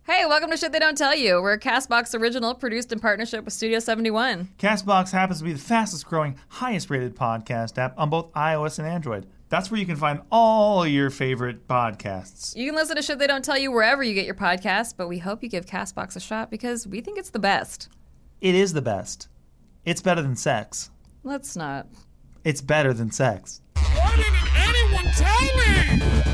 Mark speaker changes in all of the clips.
Speaker 1: Hey, welcome to Shit They Don't Tell You. We're a CastBox original produced in partnership with Studio 71.
Speaker 2: CastBox happens to be the fastest growing, highest rated podcast app on both iOS and Android. That's where you can find all your favorite podcasts.
Speaker 1: You can listen to Shit They Don't Tell You wherever you get your podcasts, but we hope you give CastBox a shot because we think it's the best.
Speaker 2: It is the best. It's better than sex.
Speaker 1: Let's not.
Speaker 2: It's better than sex.
Speaker 3: Why didn't anyone tell me?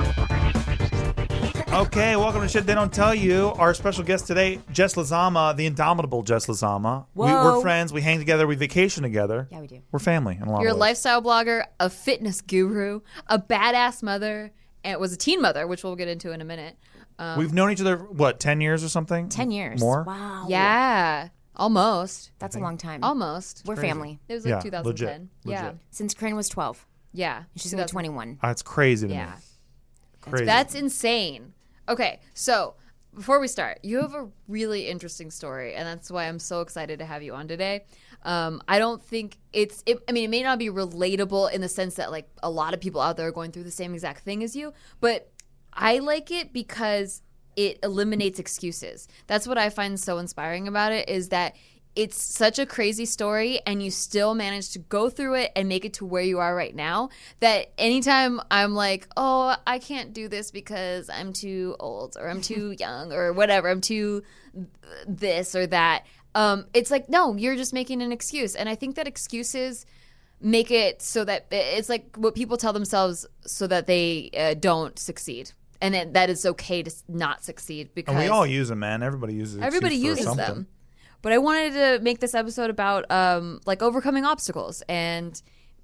Speaker 2: Okay, welcome to Shit They Don't Tell You. Our special guest today, Jess Lazama, the indomitable Jess Lazama. We're friends. We hang together. We vacation together.
Speaker 4: Yeah, we do.
Speaker 2: We're family in a lot
Speaker 1: You're a
Speaker 2: of ways.
Speaker 1: lifestyle blogger, a fitness guru, a badass mother, and was a teen mother, which we'll get into in a minute.
Speaker 2: We've known each other, 10 years or something?
Speaker 4: 10 years.
Speaker 2: More?
Speaker 4: Wow.
Speaker 1: Yeah, almost.
Speaker 4: That's a long time.
Speaker 1: Almost.
Speaker 4: We're family.
Speaker 1: It was like
Speaker 2: Yeah,
Speaker 1: 2010.
Speaker 2: legit.
Speaker 1: Yeah.
Speaker 4: Since Corinne was 12.
Speaker 1: Yeah.
Speaker 4: And she's going to be 21.
Speaker 2: That's crazy to me.
Speaker 1: Yeah.
Speaker 2: Crazy.
Speaker 1: That's insane. Okay, so before we start, you have a really interesting story, and that's why I'm so excited to have you on today. I don't think it may not be relatable in the sense that like a lot of people out there are going through the same exact thing as you, but I like it because it eliminates excuses. That's what I find so inspiring about it, is that it's such a crazy story and you still manage to go through it and make it to where you are right now, that anytime I'm like, oh, I can't do this because I'm too old or I'm too young or whatever, I'm too this or that, it's like, no, you're just making an excuse. And I think that excuses make it so that it's like what people tell themselves so that they don't succeed. And that it's okay to not succeed because
Speaker 2: And we all use them, man. Everybody uses them.
Speaker 1: everybody uses them. But I wanted to make this episode about like overcoming obstacles and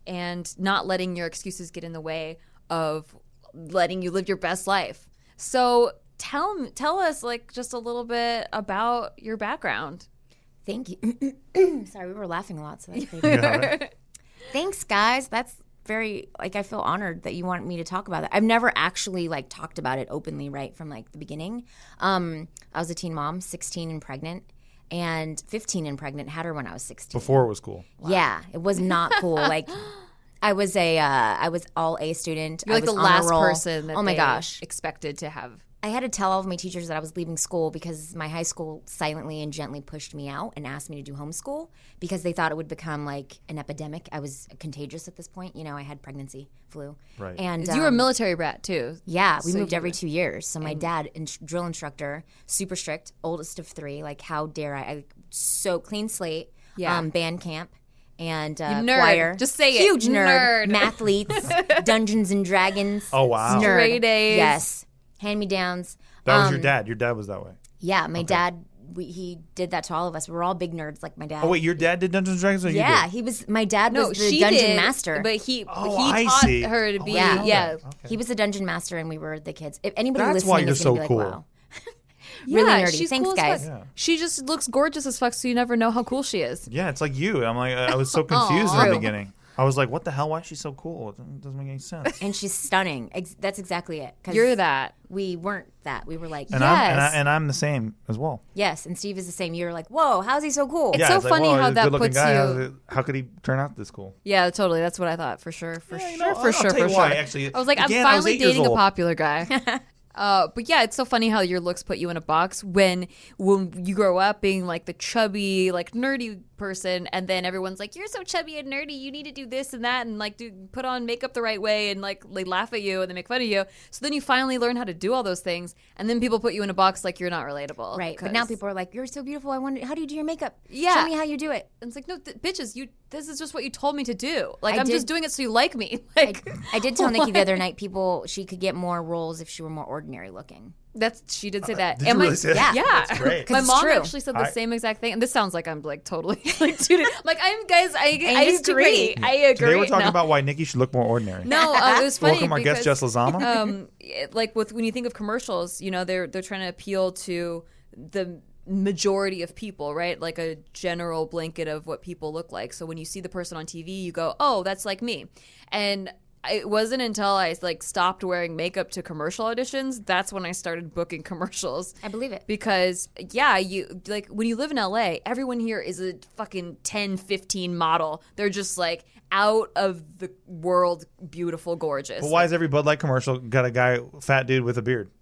Speaker 1: not letting your excuses get in the way of letting you live your best life. So tell us like just a little bit about your background.
Speaker 4: Thank you. Sorry, we were laughing a lot. So that's great. Thanks, guys. That's very, like, I feel honored that you want me to talk about that. I've never actually, like, talked about it openly right from, like, the beginning. I was a teen mom, 16 and pregnant. And 15 and pregnant, had her when I was 16.
Speaker 2: Before it was cool.
Speaker 4: Wow. Yeah, it was not cool. Like, I was all A student.
Speaker 1: You're like
Speaker 4: I was
Speaker 1: the
Speaker 4: on
Speaker 1: last
Speaker 4: roll.
Speaker 1: person that
Speaker 4: oh my
Speaker 1: they
Speaker 4: gosh
Speaker 1: expected to have.
Speaker 4: I had to tell all of my teachers that I was leaving school because my high school silently and gently pushed me out and asked me to do homeschool because they thought it would become like an epidemic. I was contagious at this point. You know, I had pregnancy, flu.
Speaker 2: Right.
Speaker 4: And
Speaker 1: You were a military brat too.
Speaker 4: yeah, we
Speaker 1: So
Speaker 4: moved
Speaker 1: you
Speaker 4: every
Speaker 1: were-
Speaker 4: 2 years. So my dad, drill instructor, super strict, oldest of three. Like, how dare I so clean slate,
Speaker 1: Yeah.
Speaker 4: band camp. And
Speaker 1: nerd.
Speaker 4: choir.
Speaker 1: Just say it.
Speaker 4: Huge nerd.
Speaker 1: Nerd.
Speaker 4: Mathletes, Dungeons and Dragons.
Speaker 2: Oh, wow.
Speaker 4: Nerd.
Speaker 1: Straight A's.
Speaker 4: Yes. Hand-me-downs.
Speaker 2: That was your dad. Your dad was that way.
Speaker 4: Yeah, my dad, he did that to all of us. We were all big nerds like my dad.
Speaker 2: Oh, wait, your dad did Dungeons & Dragons or you
Speaker 4: yeah,
Speaker 2: did?
Speaker 4: my dad
Speaker 1: No,
Speaker 4: was the
Speaker 1: she
Speaker 4: dungeon
Speaker 1: did,
Speaker 4: master.
Speaker 1: but he
Speaker 2: I
Speaker 1: taught
Speaker 2: see.
Speaker 1: her to be.
Speaker 4: Yeah.
Speaker 1: Yeah.
Speaker 4: He was the dungeon master and we were the kids. If anybody
Speaker 2: That's
Speaker 4: listening
Speaker 2: why you're
Speaker 4: is going to
Speaker 2: so
Speaker 4: be like,
Speaker 2: cool.
Speaker 4: wow. Really
Speaker 1: Yeah,
Speaker 4: nerdy.
Speaker 1: she's
Speaker 4: Thanks,
Speaker 1: cool as
Speaker 4: guys.
Speaker 1: fuck.
Speaker 2: Yeah.
Speaker 1: She just looks gorgeous as fuck, so you never know how cool she is.
Speaker 2: Yeah, it's like you. I'm like, I was so confused in
Speaker 1: Aw.
Speaker 2: the beginning. I was like, what the hell? Why is she so cool? It doesn't make any sense.
Speaker 4: And she's stunning. That's exactly it. 'Cause
Speaker 1: You're that.
Speaker 4: We weren't that. We were like,
Speaker 2: And
Speaker 1: Yes.
Speaker 2: I'm the same as well.
Speaker 4: yes. And Steve is the same. You're like, whoa, how's he so cool?
Speaker 1: It's so
Speaker 2: like,
Speaker 1: funny
Speaker 2: well,
Speaker 1: how
Speaker 2: he's a
Speaker 1: that
Speaker 2: good-looking
Speaker 1: puts
Speaker 2: guy.
Speaker 1: you-
Speaker 2: How could he turn out this cool?
Speaker 1: Yeah, totally. That's what I thought for sure. For
Speaker 2: Yeah, you
Speaker 1: sure.
Speaker 2: know,
Speaker 1: For
Speaker 2: I'll
Speaker 1: sure.
Speaker 2: tell you
Speaker 1: For
Speaker 2: why,
Speaker 1: sure.
Speaker 2: actually.
Speaker 1: I was like,
Speaker 2: Again,
Speaker 1: I'm
Speaker 2: I was
Speaker 1: finally
Speaker 2: 8 years
Speaker 1: dating a
Speaker 2: old.
Speaker 1: popular guy. But yeah, it's so funny how your looks put you in a box when you grow up being like the chubby, like nerdy person, and then everyone's like, "You're so chubby and nerdy. You need to do this and that, and like put on makeup the right way," and like they laugh at you and they make fun of you. So then you finally learn how to do all those things, and then people put you in a box like you're not relatable.
Speaker 4: Right. But now people are like, you're so beautiful. I wonder, how do you do your makeup?
Speaker 1: Yeah.
Speaker 4: Show me how you do it.
Speaker 1: And it's like, no, bitches, this is just what you told me to do. Like,
Speaker 4: I
Speaker 1: I'm just
Speaker 4: did-
Speaker 1: doing it so you like me. Like,
Speaker 4: I did tell Nikki the other night she could get more roles if she were more ordinary looking.
Speaker 1: she did say that.
Speaker 2: Did
Speaker 1: And
Speaker 2: you really say that?
Speaker 1: Yeah.
Speaker 2: That's great.
Speaker 4: 'Cause
Speaker 1: My
Speaker 4: it's
Speaker 1: mom
Speaker 4: true.
Speaker 1: actually said the same exact thing, and this sounds like I'm like totally like tooting. Like I
Speaker 4: agree.
Speaker 1: I agree.
Speaker 2: Today we're talking
Speaker 1: No.
Speaker 2: about why Nikki should look more ordinary.
Speaker 1: No, it was funny.
Speaker 2: Welcome our guest,
Speaker 1: because,
Speaker 2: Jess Lazama.
Speaker 1: like when you think of commercials, you know they're trying to appeal to the majority of people, right? Like a general blanket of what people look like. So when you see the person on TV, you go, "Oh, that's like me," and it wasn't until I like stopped wearing makeup to commercial auditions that's when I started booking commercials.
Speaker 4: I believe it.
Speaker 1: Because yeah, you like when you live in LA, everyone here is a fucking 10, 15 model. They're just like out of the world beautiful, gorgeous.
Speaker 2: But why is every Bud Light commercial got a guy, fat dude with a beard?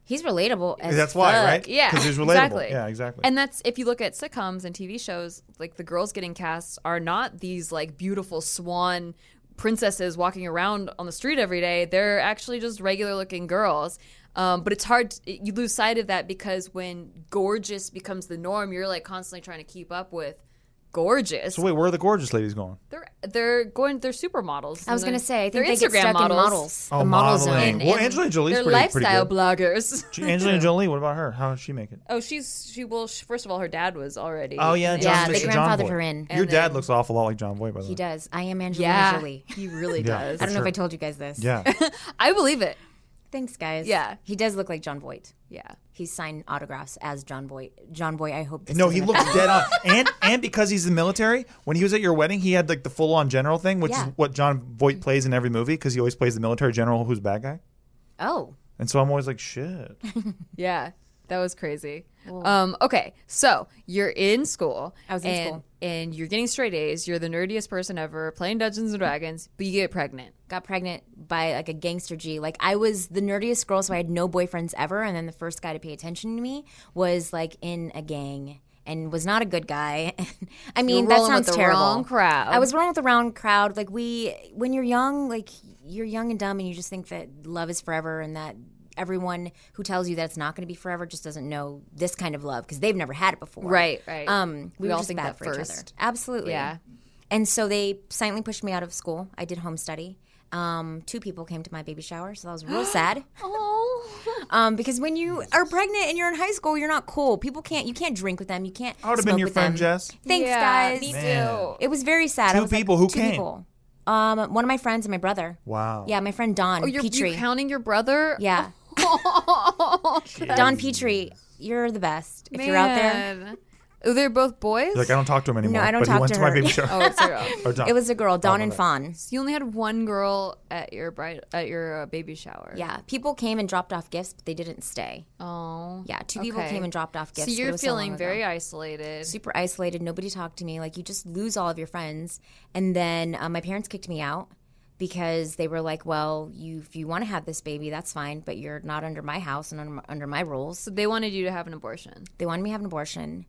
Speaker 4: He's relatable as
Speaker 2: That's why,
Speaker 4: fuck.
Speaker 2: right?
Speaker 1: Yeah,
Speaker 2: Because he's relatable.
Speaker 1: exactly.
Speaker 2: Yeah, exactly.
Speaker 1: And that's if you look at sitcoms and TV shows, like the girls getting cast are not these like beautiful swan princesses walking around on the street every day. They're actually just regular looking girls. But it's hard. You lose sight of that because when gorgeous becomes the norm, you're like constantly trying to keep up with gorgeous.
Speaker 2: So wait, where are the gorgeous ladies going?
Speaker 1: They're supermodels.
Speaker 4: I was
Speaker 1: And
Speaker 4: going to say, I
Speaker 1: they're
Speaker 4: think they get
Speaker 1: Instagram
Speaker 4: stuck in models.
Speaker 2: Oh,
Speaker 4: The model
Speaker 2: modeling.
Speaker 4: zone.
Speaker 2: Well, Angelina Jolie's
Speaker 1: they're
Speaker 2: pretty
Speaker 1: lifestyle
Speaker 2: good.
Speaker 1: bloggers.
Speaker 2: Angelina Jolie, what about her? How did she make it?
Speaker 1: Oh, first of all, her dad was already.
Speaker 2: Oh yeah, John,
Speaker 4: Yeah, they
Speaker 2: Mr. John
Speaker 4: grandfathered
Speaker 2: Voight.
Speaker 4: her in.
Speaker 2: Your
Speaker 1: And
Speaker 2: dad
Speaker 1: then-
Speaker 2: looks an awful lot like John Voight, by the way.
Speaker 4: He does. I am Angelina
Speaker 1: Yeah,
Speaker 4: Jolie.
Speaker 1: he really
Speaker 2: Yeah.
Speaker 1: does.
Speaker 4: I don't know if
Speaker 2: sure.
Speaker 4: I told you guys this.
Speaker 2: Yeah.
Speaker 1: I believe it.
Speaker 4: Thanks, guys.
Speaker 1: Yeah.
Speaker 4: He does look like John Voight.
Speaker 1: Yeah.
Speaker 4: He's signed autographs as John Voight. John Voight, I hope this
Speaker 2: No, he
Speaker 4: doesn't
Speaker 2: looks
Speaker 4: affect-
Speaker 2: dead on. And because he's in the military, when he was at your wedding, he had like the full on general thing, which
Speaker 4: Yeah.
Speaker 2: is what John Voight plays in every movie because he always plays the military general who's a bad guy.
Speaker 4: Oh.
Speaker 2: And so I'm always like, shit.
Speaker 1: Yeah. That was crazy. Okay, so you're in school.
Speaker 4: I was in school.
Speaker 1: And you're getting straight A's. You're the nerdiest person ever, playing Dungeons and Dragons, but you get pregnant.
Speaker 4: Got pregnant by like a gangster G. Like I was the nerdiest girl, so I had no boyfriends ever. And then the first guy to pay attention to me was like in a gang and was not a good guy. I mean,
Speaker 1: were
Speaker 4: that
Speaker 1: rolling with
Speaker 4: sounds
Speaker 1: the
Speaker 4: terrible.
Speaker 1: wrong crowd.
Speaker 4: I was rolling with the wrong crowd. Like when you're young, like you're young and dumb, and you just think that love is forever, and that everyone who tells you that it's not going to be forever just doesn't know this kind of love because they've never had it before.
Speaker 1: Right.
Speaker 4: We
Speaker 1: We
Speaker 4: were
Speaker 1: all
Speaker 4: just
Speaker 1: think
Speaker 4: bad
Speaker 1: that
Speaker 4: for each other.
Speaker 1: first.
Speaker 4: Absolutely.
Speaker 1: Yeah.
Speaker 4: And so they silently pushed me out of school. I did home study. 2 people came to my baby shower, so that was real sad.
Speaker 1: Oh.
Speaker 4: Because when you are pregnant and you're in high school, you're not cool. You can't drink with them. You can't.
Speaker 2: I would have
Speaker 4: smoke
Speaker 2: been your
Speaker 4: with
Speaker 2: friend,
Speaker 4: them.
Speaker 2: Jess.
Speaker 4: Thanks,
Speaker 1: Yeah,
Speaker 4: guys.
Speaker 1: me
Speaker 2: Man.
Speaker 1: too.
Speaker 4: It was very sad.
Speaker 2: Two
Speaker 4: I was like,
Speaker 2: people. Who
Speaker 4: 2
Speaker 2: came?
Speaker 4: people. One of my friends and my brother.
Speaker 2: Wow.
Speaker 4: Yeah, my friend Don
Speaker 1: Oh, you're
Speaker 4: Petrie.
Speaker 1: counting your brother?
Speaker 4: Yeah, Don Petrie. You're the best. If you're out there,
Speaker 1: Man. Oh, they're both boys?
Speaker 2: Like, I don't talk to him anymore.
Speaker 4: I don't
Speaker 2: but
Speaker 4: talk
Speaker 2: he went
Speaker 4: to
Speaker 2: to my
Speaker 4: her.
Speaker 2: baby shower.
Speaker 1: Oh, it's her.
Speaker 2: Or Don.
Speaker 4: it was a girl, Dawn
Speaker 2: my
Speaker 4: and
Speaker 2: bad.
Speaker 4: Fawn.
Speaker 1: You only had one girl at your baby shower.
Speaker 4: Yeah, people came and dropped off gifts, but they didn't stay.
Speaker 1: Oh.
Speaker 4: Yeah, 2 people
Speaker 1: Okay.
Speaker 4: came and dropped off gifts.
Speaker 1: So
Speaker 4: but it
Speaker 1: you're
Speaker 4: was so long
Speaker 1: feeling
Speaker 4: ago.
Speaker 1: very isolated.
Speaker 4: Super isolated. Nobody talked to me. Like you just lose all of your friends. And then my parents kicked me out because they were like, "Well, if you want to have this baby, that's fine, but you're not under my house and under my rules."
Speaker 1: So they wanted you to have an abortion.
Speaker 4: They wanted me to have an abortion,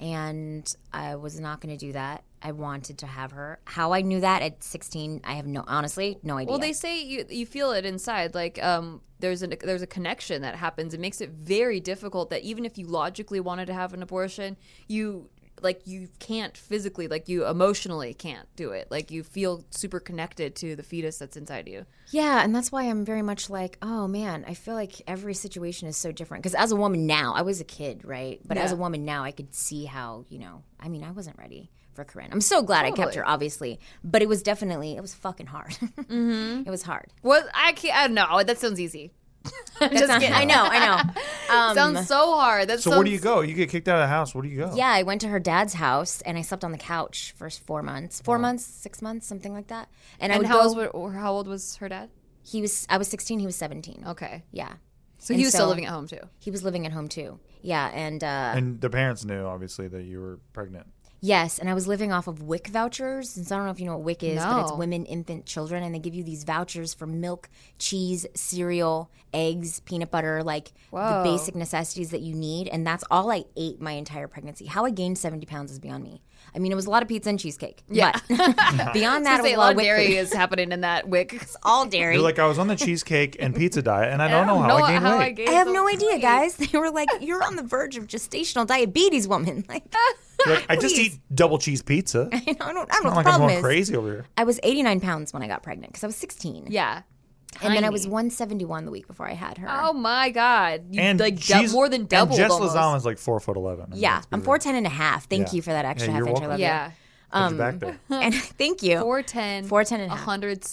Speaker 4: and I was not going to do that. I wanted to have her. How I knew that at 16, I have honestly no idea.
Speaker 1: Well, they say you feel it inside. Like there's a connection that happens. It makes it very difficult that even if you logically wanted to have an abortion, you can't physically, like you emotionally can't do it. Like you feel super connected to the fetus that's inside you.
Speaker 4: Yeah, and that's why I'm very much like, oh man, I feel like every situation is so different. Because as a woman now, I was a kid, right? But as a woman now, I could see how, I mean, I wasn't ready for Corinne. I'm so glad I kept her, obviously. But it was fucking hard. Mm-hmm. It was hard.
Speaker 1: What I don't know. That sounds easy.
Speaker 4: That's not- I know.
Speaker 1: Sounds so hard.
Speaker 2: So where do you go? You get kicked out of the house. Where do you go?
Speaker 4: Yeah, I went to her dad's house and I slept on the couch for 4 months. 4 months, 6 months, something like that. And I
Speaker 1: And
Speaker 4: would
Speaker 1: how old was her dad?
Speaker 4: I was 16, he was 17.
Speaker 1: Okay.
Speaker 4: Yeah.
Speaker 1: So
Speaker 4: And
Speaker 1: he was still living at home too.
Speaker 4: He was living at home too. Yeah, and
Speaker 2: And the parents knew, obviously, that you were pregnant.
Speaker 4: yes, and I was living off of WIC vouchers. And so I don't know if you know what WIC is, but it's
Speaker 1: No.
Speaker 4: women, infant, children, and they give you these vouchers for milk, cheese, cereal, eggs, peanut butter, like the basic necessities that you need. And that's all I ate my entire pregnancy. How I gained 70 pounds is beyond me. I mean, it was a lot of pizza and cheesecake.
Speaker 1: Yeah.
Speaker 4: But beyond that, it was
Speaker 1: A
Speaker 4: a
Speaker 1: lot
Speaker 4: lot
Speaker 1: of
Speaker 4: WIC
Speaker 1: dairy
Speaker 4: food.
Speaker 1: is happening in that wick.
Speaker 4: All dairy.
Speaker 2: You're like, I was on the cheesecake and pizza diet, and I don't know how I gained weight.
Speaker 4: I have no idea, guys. They were like, "You're on the verge of gestational diabetes, woman." Like,
Speaker 2: You're like, I just eat double cheese pizza.
Speaker 4: I don't know
Speaker 2: Not
Speaker 4: what the
Speaker 2: like I'm
Speaker 4: problem
Speaker 2: going
Speaker 4: is.
Speaker 2: crazy over here.
Speaker 4: I was 89 pounds when I got pregnant because I was 16.
Speaker 1: Yeah.
Speaker 4: And then I
Speaker 1: Tiny.
Speaker 4: was 171 the week before I had her.
Speaker 1: Oh my God! You
Speaker 2: And
Speaker 1: like
Speaker 2: she's
Speaker 1: more than doubled.
Speaker 2: And Jess
Speaker 1: almost.
Speaker 2: Lozano's like 4'11". I mean,
Speaker 4: yeah,
Speaker 2: let's be
Speaker 4: I'm
Speaker 2: real.
Speaker 4: 4'10" and a half. Thank
Speaker 2: Yeah.
Speaker 4: you for that extra
Speaker 2: Yeah,
Speaker 4: half
Speaker 2: you're
Speaker 4: inch. I
Speaker 2: welcome.
Speaker 4: love
Speaker 1: Yeah.
Speaker 2: Put your back there.
Speaker 4: you. And thank you.
Speaker 1: 4'10".
Speaker 4: 4'10" and a half.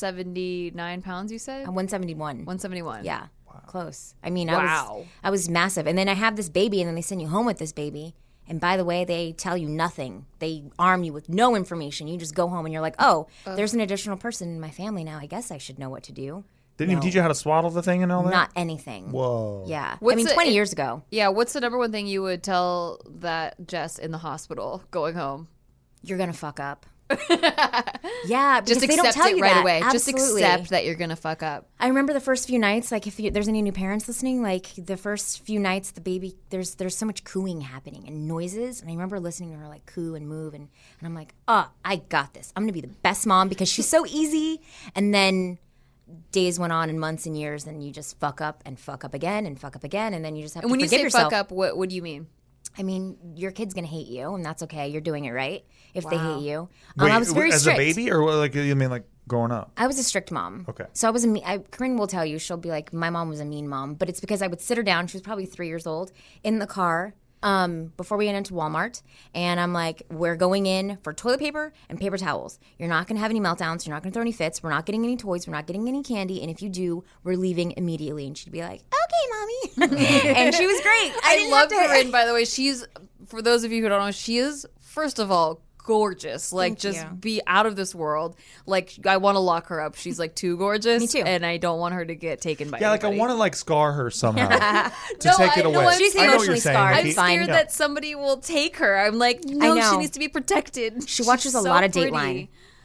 Speaker 1: 179 pounds. You said.
Speaker 4: 171.
Speaker 1: 171.
Speaker 4: Yeah. Close. I mean,
Speaker 1: Wow.
Speaker 4: I was massive. And then I have this baby, and then they send you home with this baby. And by the way, they tell you nothing. They arm you with no information. You just go home and you're like, oh, there's an additional person in my family now. I guess I should know what to do.
Speaker 2: Didn't even teach you how to swaddle the thing and all that?
Speaker 4: Not anything.
Speaker 2: Whoa.
Speaker 4: Yeah.
Speaker 1: What's
Speaker 4: I mean,
Speaker 1: the-
Speaker 4: 20 years ago.
Speaker 1: Yeah. What's the number one thing you would tell that Jess in the hospital going home?
Speaker 4: You're going to fuck up. Yeah,
Speaker 1: Just
Speaker 4: because they don't
Speaker 1: accept
Speaker 4: tell
Speaker 1: it
Speaker 4: you
Speaker 1: right
Speaker 4: that.
Speaker 1: away. Just
Speaker 4: Absolutely.
Speaker 1: accept that you're gonna fuck up.
Speaker 4: I remember the first few nights, like if there's any new parents listening, like the first few nights, the baby, there's so much cooing happening and noises. And I remember listening to her like coo and move. And I'm like, oh, I got this. I'm going to be the best mom because she's so easy. And then days went on and months and years, and you just fuck up and fuck up again and fuck up again. And then you just have
Speaker 1: And
Speaker 4: to
Speaker 1: when you
Speaker 4: forgive
Speaker 1: say
Speaker 4: yourself.
Speaker 1: fuck up, what do you mean?
Speaker 4: I mean, your kid's going to hate you, and that's okay. You're doing it right if they hate you.
Speaker 2: Wait,
Speaker 4: I was very
Speaker 2: as
Speaker 4: strict.
Speaker 2: a baby, or like you mean like growing up?
Speaker 4: I was a strict mom.
Speaker 2: Okay.
Speaker 4: So I was Corinne will tell you, she'll be like, my mom was a mean mom, but it's because I would sit her down. She was probably 3 years old in the car before we went into Walmart. And I'm like, we're going in for toilet paper and paper towels. You're not going to have any meltdowns. You're not going to throw any fits. We're not getting any toys. We're not getting any candy. And if you do, we're leaving immediately. And she'd be like, okay, mommy. And she was great.
Speaker 1: I love Corinne, by the way. She's, for those of you who don't know, she is, first of all, gorgeous. Like, just be out of this world. Like, I want to lock her up. She's like too gorgeous.
Speaker 4: Me too.
Speaker 1: And I don't want her to get taken by
Speaker 2: Yeah, like I
Speaker 1: anybody.
Speaker 2: want to like scar her somehow to
Speaker 1: No,
Speaker 2: take it
Speaker 1: I know
Speaker 2: away.
Speaker 1: what
Speaker 4: She's
Speaker 2: I know what
Speaker 4: emotionally
Speaker 2: you're saying,
Speaker 4: scarred.
Speaker 2: Nikki.
Speaker 1: I'm
Speaker 4: fine.
Speaker 1: scared that somebody will take her. I'm like,
Speaker 4: I
Speaker 1: no,
Speaker 4: know.
Speaker 1: she needs to be protected.
Speaker 4: She watches
Speaker 1: She's
Speaker 4: a
Speaker 1: so
Speaker 4: lot of
Speaker 1: pretty.
Speaker 4: Dateline.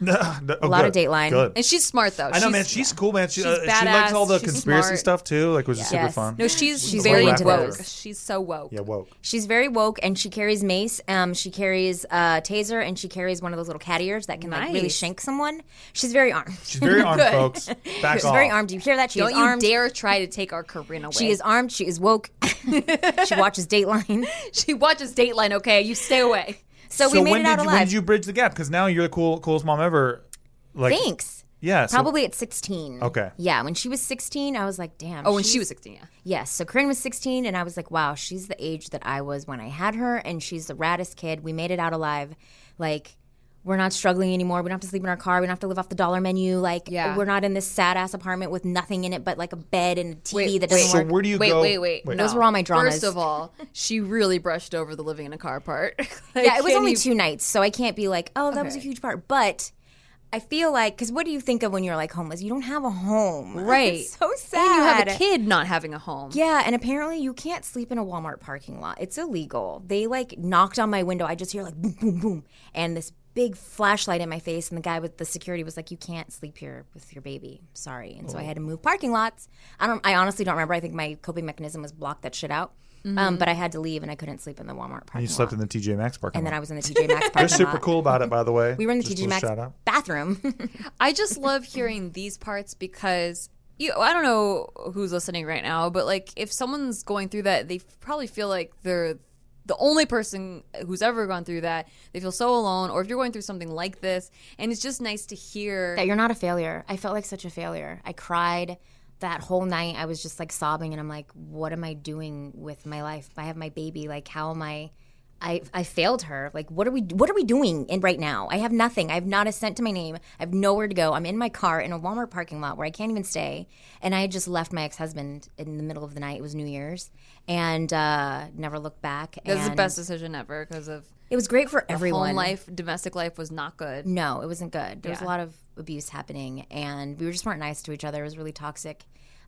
Speaker 2: A
Speaker 4: lot of Dateline.
Speaker 2: Good.
Speaker 1: And she's smart, though.
Speaker 2: I know, man. She's cool, man. She likes
Speaker 1: badass,
Speaker 2: all the
Speaker 1: she's
Speaker 2: conspiracy
Speaker 1: smart.
Speaker 2: stuff too. Like, which is super
Speaker 4: Yes.
Speaker 2: fun.
Speaker 1: No, she's
Speaker 4: very
Speaker 1: very
Speaker 4: into
Speaker 1: woke.
Speaker 4: those.
Speaker 1: She's so woke.
Speaker 2: Yeah, woke.
Speaker 4: She's very woke, and she carries mace. She carries taser, and she carries one of those little cat ears that can like really
Speaker 1: Nice.
Speaker 4: shank someone. She's very armed.
Speaker 2: She's very armed, folks. Back
Speaker 4: She's
Speaker 2: off.
Speaker 4: very armed. Do you hear that? She
Speaker 1: Don't
Speaker 4: is
Speaker 1: you
Speaker 4: armed.
Speaker 1: dare try to take our Corinne away.
Speaker 4: She is armed. She is woke. She watches Dateline.
Speaker 1: She watches Dateline, okay? You stay away.
Speaker 4: So we made
Speaker 2: when
Speaker 4: it out
Speaker 2: when
Speaker 4: alive.
Speaker 2: did you bridge the gap? Because now you're the coolest mom ever. Like,
Speaker 4: Thanks.
Speaker 2: yeah. So,
Speaker 4: Probably at 16.
Speaker 2: Okay.
Speaker 4: Yeah, when she was 16, I was like, damn.
Speaker 1: Oh, when
Speaker 4: she's-
Speaker 1: she was 16, yeah.
Speaker 4: Yes. So Corinne was 16, and I was like, wow, she's the age that I was when I had her, and she's the raddest kid. We made it out alive. Like, we're not struggling anymore. We don't have to sleep in our car. We don't have to live off the dollar menu. Like,
Speaker 1: Yeah.
Speaker 4: we're not in this sad-ass apartment with nothing in it but, like, a bed and a TV that doesn't
Speaker 2: so
Speaker 4: work.
Speaker 2: where do you
Speaker 1: Wait,
Speaker 2: go?
Speaker 1: wait.
Speaker 4: Those were all my dramas.
Speaker 1: First of all, she really brushed over the living in a car part.
Speaker 4: Yeah, it was
Speaker 1: Can
Speaker 4: only
Speaker 1: you-
Speaker 4: 2 nights, so I can't be like, oh, that was a
Speaker 1: Okay.
Speaker 4: huge part. But I feel like, because what do you think of when you're like homeless? You don't have a home.
Speaker 1: Right.
Speaker 4: It's so sad.
Speaker 1: And you have a kid not having a home.
Speaker 4: Yeah, and apparently you can't sleep in a Walmart parking lot. It's illegal. They like knocked on my window. I just hear like boom, boom, boom, and this big flashlight in my face. And the guy with the security was like, "You can't sleep here with your baby. Sorry." And so I had to move parking lots. I honestly don't remember. I think my coping mechanism was block that shit out. But I had to leave, and I couldn't sleep in the Walmart parking
Speaker 2: You slept
Speaker 4: lot.
Speaker 2: in the TJ Maxx parking
Speaker 4: And
Speaker 2: lot.
Speaker 4: then I was in the TJ Maxx parking
Speaker 2: They're
Speaker 4: lot.
Speaker 2: super cool about it, by the way.
Speaker 4: We were in the
Speaker 2: Just a
Speaker 4: TJ
Speaker 2: little
Speaker 4: Maxx
Speaker 2: shout out.
Speaker 4: bathroom.
Speaker 1: I just love hearing these parts because I don't know who's listening right now, but like if someone's going through that, they probably feel like they're the only person who's ever gone through that. They feel so alone, or if you're going through something like this, and it's just nice to hear
Speaker 4: that you're not a failure. I felt like such a failure. I cried that whole night. I was just like sobbing, and I'm like, what am I doing with my life? I have my baby. Like, how am I failed her. Like, what are we doing right now? I have nothing. I have not a cent to my name. I have nowhere to go. I'm in my car in a Walmart parking lot where I can't even stay. And I had just left my ex-husband in the middle of the night. It was New Year's, and never looked back.
Speaker 1: That's the
Speaker 4: And
Speaker 1: best decision ever because of
Speaker 4: It was great for everyone.
Speaker 1: home life, domestic life was not good.
Speaker 4: No, it wasn't good. There was a
Speaker 1: Yeah.
Speaker 4: lot of abuse happening, and we just weren't nice to each other. It was really toxic.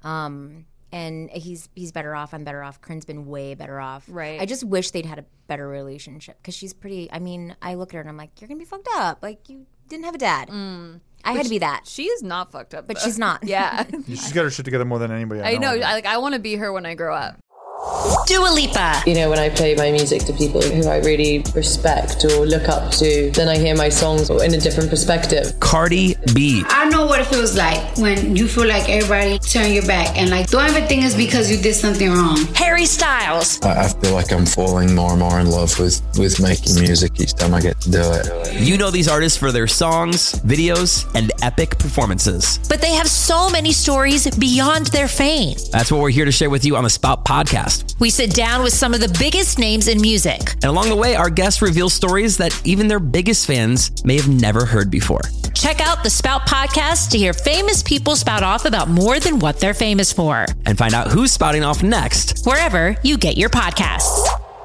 Speaker 4: And he's better off. I'm better off. Corinne's been way better off.
Speaker 1: Right.
Speaker 4: I just wish they'd had a better relationship because she's pretty. I mean, I look at her and I'm like, you're gonna be fucked up. Like, you didn't have a dad. I had to be that.
Speaker 1: She is not fucked up,
Speaker 4: But
Speaker 1: though.
Speaker 4: she's not.
Speaker 1: Yeah,
Speaker 2: She's got her shit together more than anybody I
Speaker 1: I know.
Speaker 2: know.
Speaker 1: I want to be her when I grow up.
Speaker 5: Dua Lipa.
Speaker 6: You know, when I play my music to people who I really respect or look up to, then I hear my songs in a different perspective.
Speaker 5: Cardi B.
Speaker 7: I know what it feels like when you feel like everybody turn your back and like don't ever think it's because you did something wrong.
Speaker 5: Harry Styles.
Speaker 8: I feel like I'm falling more and more in love with making music each time I get to do it.
Speaker 5: You know these artists for their songs, videos, and epic performances.
Speaker 9: But they have so many stories beyond their fame.
Speaker 5: That's what we're here to share with you on the Spout Podcast.
Speaker 9: We sit down with some of the biggest names in music.
Speaker 5: And along the way, our guests reveal stories that even their biggest fans may have never heard before.
Speaker 9: Check out the Spout Podcast to hear famous people spout off about more than what they're famous for.
Speaker 5: And find out who's spouting off next.
Speaker 9: Wherever you get your podcasts.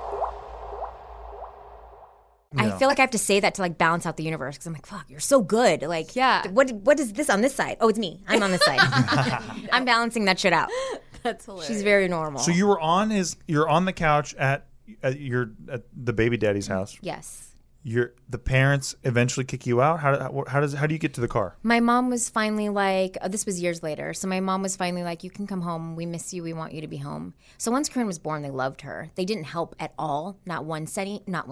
Speaker 4: I feel like I have to say that to like balance out the universe because I'm like, fuck, you're so good. Like,
Speaker 1: Yeah.
Speaker 4: What is this on this side? Oh, it's me. I'm on this side. I'm balancing that shit out.
Speaker 1: That's hilarious.
Speaker 4: She's very normal.
Speaker 2: So you're on the couch at the baby daddy's house.
Speaker 4: Yes.
Speaker 2: the parents eventually kick you out? How do you get to the car?
Speaker 4: My mom was finally like, this was years later. So my mom was finally like, you can come home. We miss you. We want you to be home. So once Corinne was born, they loved her. They didn't help at all. Not one penny, not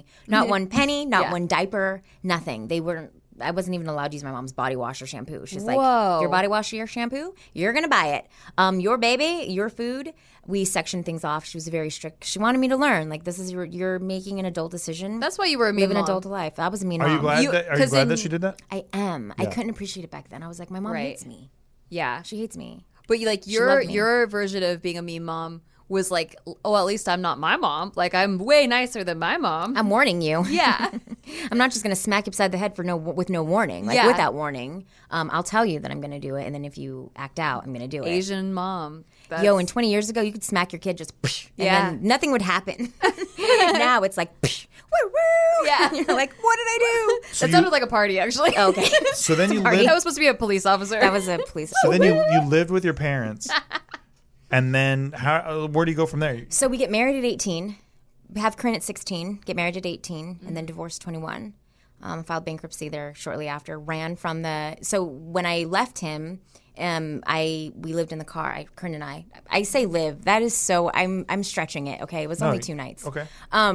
Speaker 4: one diaper, nothing. I wasn't even allowed to use my mom's body wash or shampoo. She's like, your body wash or your shampoo, you're going to buy it. Your baby, your food. We sectioned things off. She was very strict. She wanted me to learn. Like, this is you're making an adult decision.
Speaker 1: That's why you were a mean
Speaker 4: mom. Live an adult life. I was a mean mom.
Speaker 2: Are you glad that she did that?
Speaker 4: I am. Yeah. I couldn't appreciate it back then. I was like, my mom hates me.
Speaker 1: Yeah.
Speaker 4: She hates me.
Speaker 1: But your version of being a mean mom was like, oh, at least I'm not my mom. Like, I'm way nicer than my mom.
Speaker 4: I'm warning you.
Speaker 1: Yeah.
Speaker 4: I'm not just going to smack you upside the head with no warning. Like, without warning. I'll tell you that I'm going to do it, and then if you act out, I'm going to do it.
Speaker 1: Asian mom.
Speaker 4: And 20 years ago, you could smack your kid just, and then nothing would happen. Now it's like, woo woo.
Speaker 1: Yeah.
Speaker 4: You're like, what did I do?
Speaker 1: That sounded like a party, actually.
Speaker 4: Okay.
Speaker 2: So then you
Speaker 1: lived. That was supposed to be a police officer.
Speaker 4: That was a police
Speaker 2: officer. So then you lived with your parents. And then where do you go from there?
Speaker 4: So we get married at 18, have Corinne at 16, get married at 18, and then divorced 21. Filed bankruptcy there shortly after. Ran from the. So when I left him, we lived in the car. Corinne and I say live. That is so. I'm stretching it. Okay, it was only 2 nights.
Speaker 2: Okay.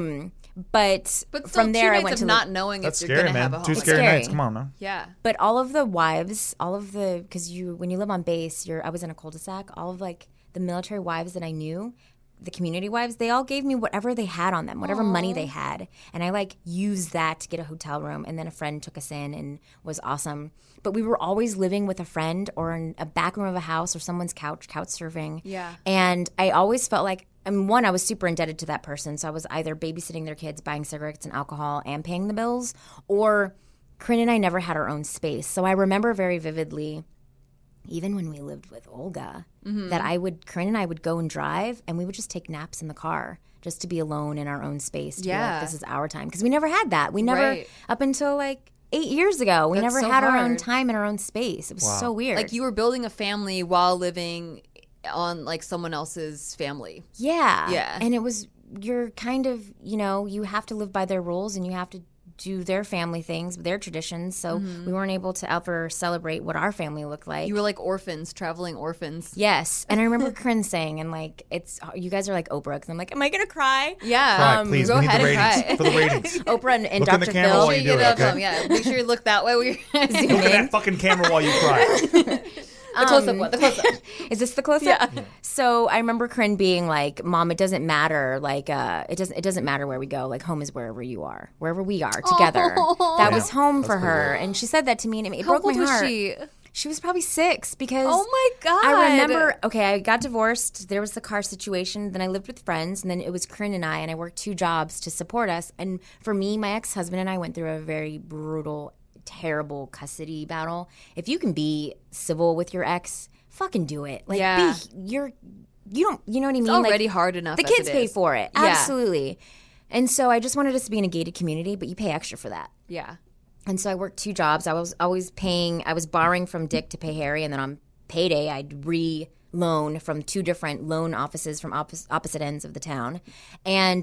Speaker 4: But from there I went to
Speaker 1: not knowing
Speaker 2: if
Speaker 1: you're going to have a home.
Speaker 2: 2 scary nights. Come on, man.
Speaker 1: Yeah.
Speaker 4: But all of the wives, because when you live on base, I was in a cul-de-sac. All of like the military wives that I knew, the community wives, they all gave me whatever they had on them, whatever money they had. And I like used that to get a hotel room. And then a friend took us in and was awesome. But we were always living with a friend or in a back room of a house or someone's couch surfing.
Speaker 1: Yeah.
Speaker 4: And I always felt like, one, I was super indebted to that person. So I was either babysitting their kids, buying cigarettes and alcohol and paying the bills, or Corinne and I never had our own space. So I remember very vividly, even when we lived with Olga, that Corinne and I would go and drive, and we would just take naps in the car just to be alone in our own space. To be like, this is our time. Because we never had that. We never, up until like 8 years ago, we never had our own time in our own space. It was so weird.
Speaker 1: Like, you were building a family while living on like someone else's family.
Speaker 4: Yeah.
Speaker 1: Yeah.
Speaker 4: And you're kind of, you have to live by their rules, and you have to do their family things, their traditions. So we weren't able to ever celebrate what our family looked like.
Speaker 1: You were like orphans, traveling orphans.
Speaker 4: Yes. And I remember Corinne saying, and like, you guys are like Oprah, because I'm like, am I going to cry?
Speaker 1: Yeah.
Speaker 2: Cry, please.
Speaker 1: Go
Speaker 2: we
Speaker 1: ahead
Speaker 2: need the
Speaker 1: and
Speaker 2: ratings. For the ratings.
Speaker 4: Oprah and
Speaker 2: Look
Speaker 4: Dr.
Speaker 2: in the camera
Speaker 4: Phil.
Speaker 2: while you do it, okay?
Speaker 1: Yeah. Make sure you look that way when you're
Speaker 2: Look at that fucking camera while you cry.
Speaker 1: The close-up one. The close-up.
Speaker 4: Is this the close-up? Yeah. So I remember Corinne being like, "Mom, it doesn't matter. Like, it doesn't matter where we go. Like, home is wherever you are, wherever we are together." That was home for her, and she said that to me, and it broke my heart.
Speaker 1: How old was she?
Speaker 4: She was probably 6 because
Speaker 1: oh my God.
Speaker 4: I remember, I got divorced. There was the car situation. Then I lived with friends. And then it was Corinne and I worked 2 jobs to support us. And for me, my ex-husband and I went through a very brutal, terrible custody battle. If you can be civil with your ex, fucking do it. Like, you know what I mean?
Speaker 1: It's already hard enough.
Speaker 4: The kids pay for it. Yeah. Absolutely. And so I just wanted us to be in a gated community, but you pay extra for that.
Speaker 1: Yeah.
Speaker 4: And so I worked 2 jobs. I was always I was borrowing from Dick to pay Harry, and then on payday I'd re-loan from 2 different loan offices from opposite ends of the town. And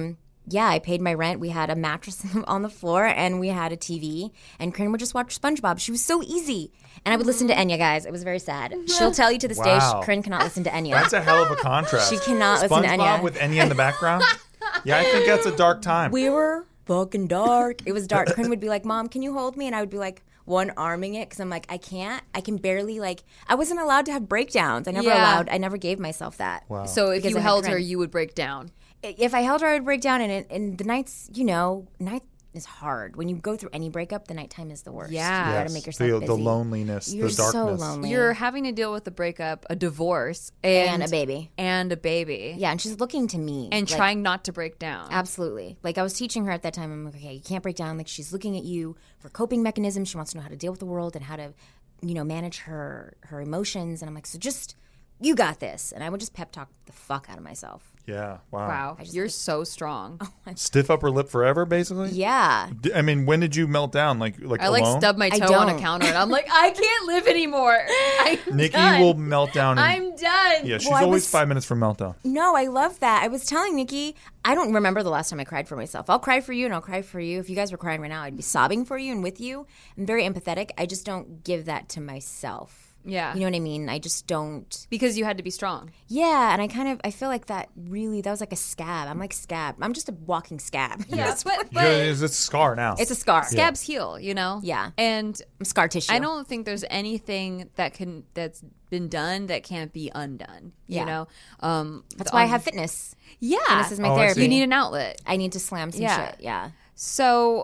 Speaker 4: I paid my rent. We had a mattress on the floor, and we had a TV. And Corinne would just watch SpongeBob. She was so easy. And I would listen to Enya, guys. It was very sad. She'll tell you to this day, Corinne cannot listen to Enya.
Speaker 2: That's a hell of a contrast.
Speaker 4: She cannot listen to Enya.
Speaker 2: SpongeBob with Enya in the background? Yeah, I think that's a dark time.
Speaker 4: We were fucking dark. It was dark. Corinne would be like, "Mom, can you hold me?" And I would be like, one-arming it, because I'm like, I can't. I can barely, like, I wasn't allowed to have breakdowns. I never gave myself that.
Speaker 2: Wow.
Speaker 1: So if you held her, you would break down.
Speaker 4: If I held her, I would break down. And the nights, night is hard. When you go through any breakup, the nighttime is the worst.
Speaker 1: Yeah.
Speaker 4: You got to make yourself busy.
Speaker 2: The loneliness,
Speaker 4: You're
Speaker 2: the darkness.
Speaker 4: so lonely.
Speaker 1: You're having to deal with a breakup, a divorce,
Speaker 4: and a baby.
Speaker 1: Yeah,
Speaker 4: and she's looking to me.
Speaker 1: And trying not to break down.
Speaker 4: Absolutely. Like, I was teaching her at that time, I'm like, okay, you can't break down. Like, she's looking at you for coping mechanisms. She wants to know how to deal with the world and how to, manage her emotions. And I'm like, so just, you got this. And I would just pep talk the fuck out of myself.
Speaker 2: Yeah. Wow.
Speaker 1: Wow. You're so strong.
Speaker 2: Stiff upper lip forever, basically?
Speaker 4: Yeah.
Speaker 2: I mean, when did you melt down? Like
Speaker 1: I
Speaker 2: alone?
Speaker 1: stub my toe on a counter and I'm like, I can't live anymore.
Speaker 2: Nikki
Speaker 1: done.
Speaker 2: will melt down.
Speaker 1: I'm done.
Speaker 2: Yeah, she's
Speaker 4: Well,
Speaker 2: always 5 minutes from meltdown.
Speaker 4: No, I love that. I was telling Nikki, I don't remember the last time I cried for myself. I'll cry for you and I'll cry for you. If you guys were crying right now, I'd be sobbing for you and with you. I'm very empathetic. I just don't give that to myself.
Speaker 1: Yeah.
Speaker 4: You know what I mean? I just don't.
Speaker 1: Because you had to be strong.
Speaker 4: Yeah, and I feel like that was like a scab. I'm like scab. I'm just a walking scab.
Speaker 1: Yeah, but
Speaker 2: It's a scar now.
Speaker 4: It's a scar.
Speaker 1: Scabs heal, you know?
Speaker 4: Yeah.
Speaker 1: And
Speaker 4: I'm scar tissue.
Speaker 1: I don't think there's anything that's been done that can't be undone. You
Speaker 4: Yeah.
Speaker 1: know?
Speaker 4: That's why I have fitness.
Speaker 1: Yeah.
Speaker 4: Fitness is my
Speaker 2: I
Speaker 4: therapy.
Speaker 2: see.
Speaker 1: You need an outlet.
Speaker 4: I need to slam some
Speaker 1: Yeah.
Speaker 4: shit. Yeah.
Speaker 1: So,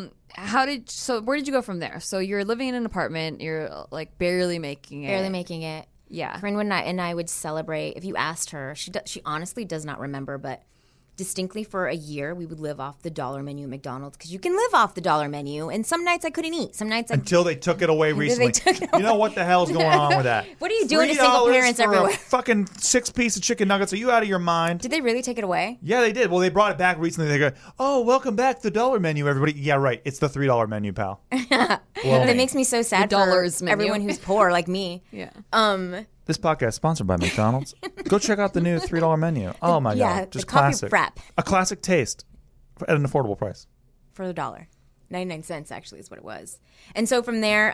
Speaker 1: where did you go from there? So you're living in an apartment, you're like barely making it.
Speaker 4: Barely making it.
Speaker 1: Yeah.
Speaker 4: Corinne and I would celebrate. If you asked her, she honestly does not remember, but distinctly for a year we would live off the dollar menu at McDonald's because you can live off the dollar menu. And some nights I couldn't eat. Some nights
Speaker 2: Until they took it away recently.
Speaker 4: took it
Speaker 2: You know what the hell's going on with that?
Speaker 4: What are you doing to single
Speaker 2: $3
Speaker 4: parents
Speaker 2: for
Speaker 4: everywhere?
Speaker 2: a fucking 6-piece of chicken nuggets. Are you out of your mind?
Speaker 4: Did they really take it away?
Speaker 2: Yeah, they did. Well, they brought it back recently. They go, "Oh, welcome back to the dollar menu, everybody." Yeah, right. It's the $3 menu, pal.
Speaker 4: That makes me so sad
Speaker 1: The dollars
Speaker 4: for
Speaker 1: menu.
Speaker 4: everyone who's poor like me.
Speaker 1: Yeah.
Speaker 2: This podcast is sponsored by McDonald's. Go check out the new $3 menu. Oh my
Speaker 4: Yeah,
Speaker 2: god, just
Speaker 4: the coffee
Speaker 2: classic.
Speaker 4: frap.
Speaker 2: A classic taste at an affordable price.
Speaker 4: For the dollar. 99 cents actually is what it was. And so from there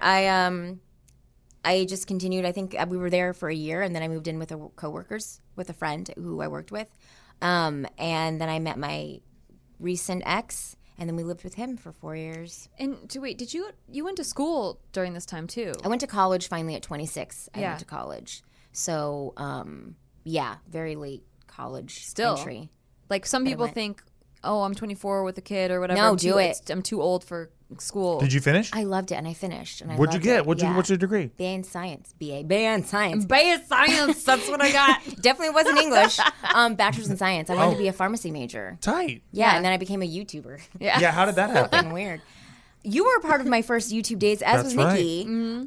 Speaker 4: I just continued. I think we were there for a year and then I moved in with coworkers with a friend who I worked with. And then I met my recent ex and then we lived with him for 4 years.
Speaker 1: And did you went to school during this time too?
Speaker 4: I went to college finally at 26. I
Speaker 1: Yeah.
Speaker 4: went to college. So very late college
Speaker 1: Still.
Speaker 4: entry.
Speaker 1: Like some people
Speaker 4: went.
Speaker 1: think, oh, I'm 24 with a kid or whatever.
Speaker 4: No,
Speaker 1: I'm too old for school.
Speaker 2: Did you finish?
Speaker 4: I loved it and I finished. And I
Speaker 2: What'd you
Speaker 4: loved
Speaker 2: get?
Speaker 4: it.
Speaker 2: What's your degree?
Speaker 4: BA in science. BA in science.
Speaker 1: Base science, that's what I got.
Speaker 4: Definitely wasn't English. Bachelor's in science. I wanted to be a pharmacy major.
Speaker 2: Tight.
Speaker 4: Yeah, and then I became a YouTuber.
Speaker 2: Yeah, how did that happen?
Speaker 4: Fucking weird. You were a part of my first YouTube days, as was
Speaker 2: That's
Speaker 4: Nikki.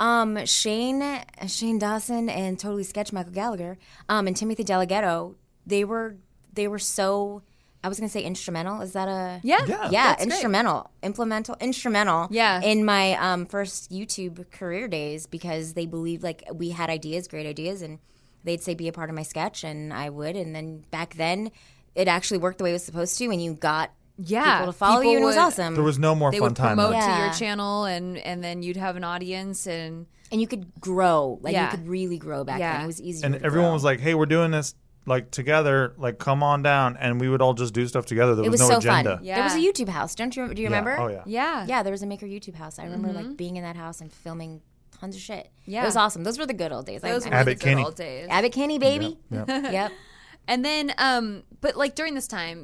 Speaker 4: Shane Dawson and Totally Sketch Michael Gallagher, and Timothy Delgado. They were so. I was gonna say instrumental. Is that a
Speaker 1: Yeah. That's great.
Speaker 4: instrumental.
Speaker 1: Yeah.
Speaker 4: In my first YouTube career days because they believed like we had great ideas, and they'd say be a part of my sketch, and I would. And then back then, it actually worked the way it was supposed to, and you got people to follow you, and it was awesome.
Speaker 2: There was no more
Speaker 1: They
Speaker 2: fun
Speaker 1: would
Speaker 2: time.
Speaker 1: promote
Speaker 2: then.
Speaker 1: to
Speaker 4: Yeah.
Speaker 1: your channel and then you'd have an audience and
Speaker 4: And you could grow, like
Speaker 1: Yeah.
Speaker 4: you could really grow back
Speaker 1: Yeah.
Speaker 4: then. It was easier.
Speaker 2: And
Speaker 4: to
Speaker 2: everyone
Speaker 4: grow.
Speaker 2: was like, "Hey, we're doing this like together. Like, come on down." And we would all just do stuff together. There
Speaker 4: It was
Speaker 2: no
Speaker 4: so
Speaker 2: agenda.
Speaker 4: fun.
Speaker 1: Yeah.
Speaker 4: There was a YouTube house. Do you remember?
Speaker 2: Oh yeah.
Speaker 1: yeah.
Speaker 4: Yeah, there was a Maker YouTube house. I remember like being in that house and filming tons of shit.
Speaker 1: Yeah.
Speaker 4: It was awesome. Those were the good old days.
Speaker 1: Those
Speaker 4: I
Speaker 1: were
Speaker 2: Abbott
Speaker 1: the good
Speaker 2: Kinney.
Speaker 1: old days.
Speaker 4: Abbott Kinney, baby.
Speaker 2: Yep.
Speaker 4: Yep.
Speaker 1: And then but like during this time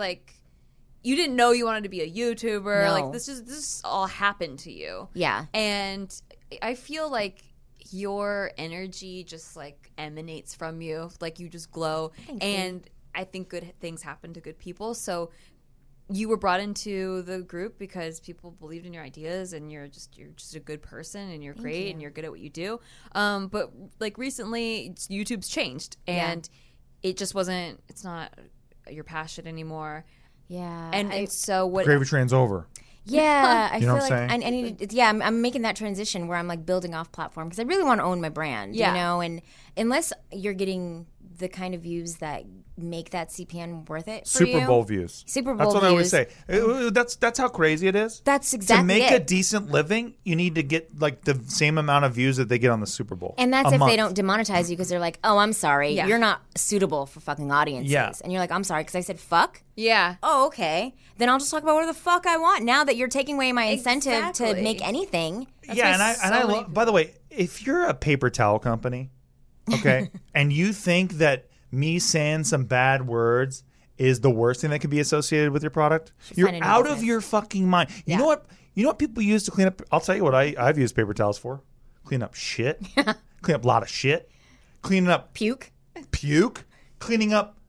Speaker 1: you didn't know you wanted to be a YouTuber.
Speaker 4: No.
Speaker 1: Like this all happened to you.
Speaker 4: Yeah.
Speaker 1: And I feel like your energy just like emanates from you. Like you just glow. And I think good things happen to good people. So you were brought into the group because people believed in your ideas and you're just a good person and you're great and you're good at what you do. But like recently YouTube's changed and it just it's not your passion anymore.
Speaker 4: Yeah.
Speaker 1: And so what
Speaker 2: Gravy train's over.
Speaker 4: Yeah, I
Speaker 2: You know
Speaker 4: feel
Speaker 2: what
Speaker 4: like
Speaker 2: I'm
Speaker 4: I need. Yeah, I'm making that transition where I'm like building off platform because I really want to own my brand.
Speaker 1: Yeah.
Speaker 4: You know, and unless you're getting the kind of views that make that CPN worth it for
Speaker 2: Super
Speaker 4: you.
Speaker 2: Bowl views.
Speaker 4: Super
Speaker 2: That's
Speaker 4: Bowl
Speaker 2: what I always
Speaker 4: views.
Speaker 2: say. That's how crazy it is.
Speaker 4: That's exactly
Speaker 2: to make
Speaker 4: it.
Speaker 2: a decent living. You need to get like the same amount of views that they get on the Super Bowl.
Speaker 4: And that's
Speaker 2: A
Speaker 4: if
Speaker 2: month.
Speaker 4: they don't demonetize you because they're like, oh, I'm sorry,
Speaker 1: Yeah.
Speaker 4: you're not suitable for fucking audiences.
Speaker 2: Yeah.
Speaker 4: And you're like, I'm sorry because I said fuck.
Speaker 1: Yeah.
Speaker 4: Oh, okay. Then I'll just talk about whatever the fuck I want now that you're taking away my incentive to
Speaker 1: Exactly.
Speaker 4: make anything.
Speaker 2: Yeah, and I love. By the way, if you're a paper towel company, okay, and you think that me saying some bad words is the worst thing that could be associated with your product, you're
Speaker 4: find a new
Speaker 2: out of
Speaker 4: business.
Speaker 2: your fucking mind. You know what? You know what people use to clean up? I'll tell you what I've used paper towels for: clean up shit, clean up a lot of shit, cleaning up
Speaker 4: Puke.
Speaker 2: puke, cleaning up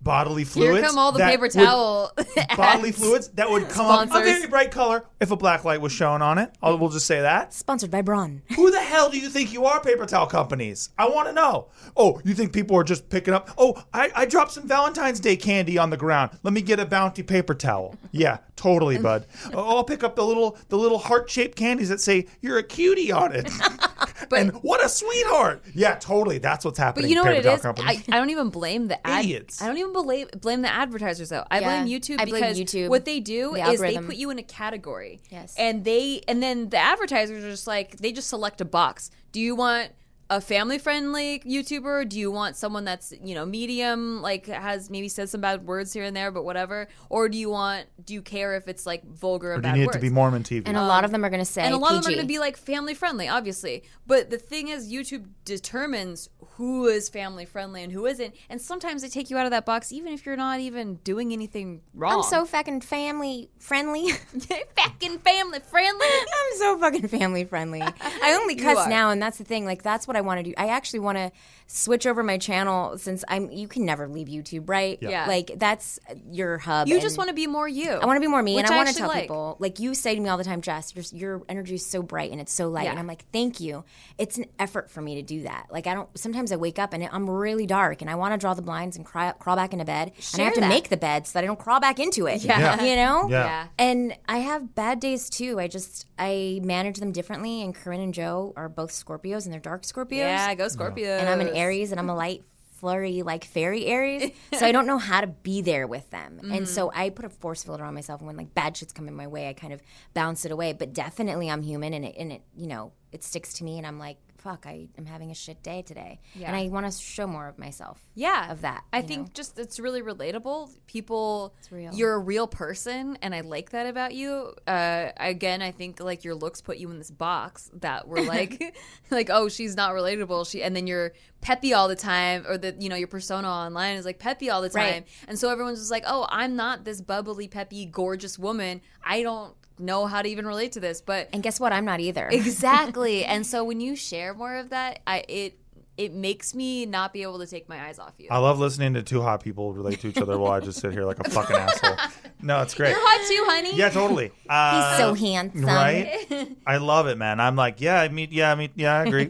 Speaker 2: bodily fluids.
Speaker 1: Here come all the paper towel
Speaker 2: bodily fluids that would come up a
Speaker 1: Sponsors.
Speaker 2: very bright color if a black light was shown on it. We'll just say that.
Speaker 4: Sponsored by Braun.
Speaker 2: Who the hell do you think you are, paper towel companies? I want to know. Oh, you think people are just picking up? Oh, I dropped some Valentine's Day candy on the ground. Let me get a Bounty paper towel. Yeah, totally, bud. Oh, I'll pick up the little heart-shaped candies that say you're a cutie on it. And what a sweetheart. Yeah, totally. That's what's happening.
Speaker 1: But you know what it
Speaker 2: paper
Speaker 1: is?
Speaker 2: towel companies.
Speaker 1: I don't even blame the
Speaker 2: Idiots.
Speaker 1: I don't even blame the advertisers though. I blame YouTube
Speaker 4: I blame
Speaker 1: because
Speaker 4: YouTube.
Speaker 1: what they do
Speaker 4: The
Speaker 1: is they
Speaker 4: algorithm.
Speaker 1: put you in a category.
Speaker 4: Yes.
Speaker 1: And then the advertisers are just like they just select a box. Do you want a family-friendly YouTuber? Do you want someone that's, medium, like has maybe said some bad words here and there, but whatever? Or do you care if it's like vulgar and
Speaker 2: Or do
Speaker 1: bad
Speaker 2: you need
Speaker 1: words?
Speaker 2: it to be Mormon TV?
Speaker 4: And a lot of them are going to say
Speaker 1: And a lot of them are
Speaker 4: PG.
Speaker 1: going to be like family friendly, obviously. But the thing is, YouTube determines who is family friendly and who isn't. And sometimes they take you out of that box, even if you're not even doing anything wrong.
Speaker 4: I'm so fucking family friendly.
Speaker 1: fucking family friendly.
Speaker 4: I'm so fucking family friendly. I only cuss
Speaker 1: are.
Speaker 4: now, and that's the thing. Like, that's what I want to do. I actually want to switch over my channel since you can never leave YouTube, right?
Speaker 1: Yeah.
Speaker 4: Like, that's your hub.
Speaker 1: You
Speaker 4: and
Speaker 1: just want to be more you.
Speaker 4: I want to be more me,
Speaker 1: Which
Speaker 4: and I want to
Speaker 1: actually
Speaker 4: tell
Speaker 1: like.
Speaker 4: people, like you say to me all the time, Jess, your energy is so bright and it's so light,
Speaker 1: Yeah.
Speaker 4: and I'm like, thank you. It's an effort for me to do that. Like, sometimes I wake up and I'm really dark, and I want to draw the blinds and crawl back into bed, and I
Speaker 1: Share
Speaker 4: have to
Speaker 1: that.
Speaker 4: make the bed so that I don't crawl back into it.
Speaker 1: Yeah.
Speaker 4: You know?
Speaker 2: Yeah.
Speaker 4: And I have bad days too. I manage them differently, and Corinne and Joe are both Scorpios, and they're dark Scorpios.
Speaker 1: Yeah, go Scorpio.
Speaker 4: And I'm an Aries, and I'm a light, flurry, like fairy Aries. So I don't know how to be there with them. And so I put a force filter on myself, and when like bad shit's coming my way, I kind of bounce it away. But definitely I'm human, and it it sticks to me, and I'm like, fuck, I am having a shit day today.
Speaker 1: Yeah.
Speaker 4: And I want to show more of myself.
Speaker 1: Yeah,
Speaker 4: of that.
Speaker 1: I think just it's really relatable. People,
Speaker 4: real.
Speaker 1: You're a real person, and I like that about you. Again, I think like your looks put you in this box that we're like, like, oh, she's not relatable. And then you're peppy all the time, or your persona online is like peppy all the time,
Speaker 4: Right.
Speaker 1: and so everyone's just like, oh, I'm not this bubbly, peppy, gorgeous woman. I don't know how to even relate to this, but
Speaker 4: And guess what? I'm not either.
Speaker 1: exactly. And so when you share more of that, it makes me not be able to take my eyes off you.
Speaker 2: I love listening to two hot people relate to each other while I just sit here like a fucking asshole. No, it's great.
Speaker 1: You're hot too, honey.
Speaker 2: Yeah, totally.
Speaker 4: He's so handsome.
Speaker 2: Right? I love it, man. I'm like, I agree.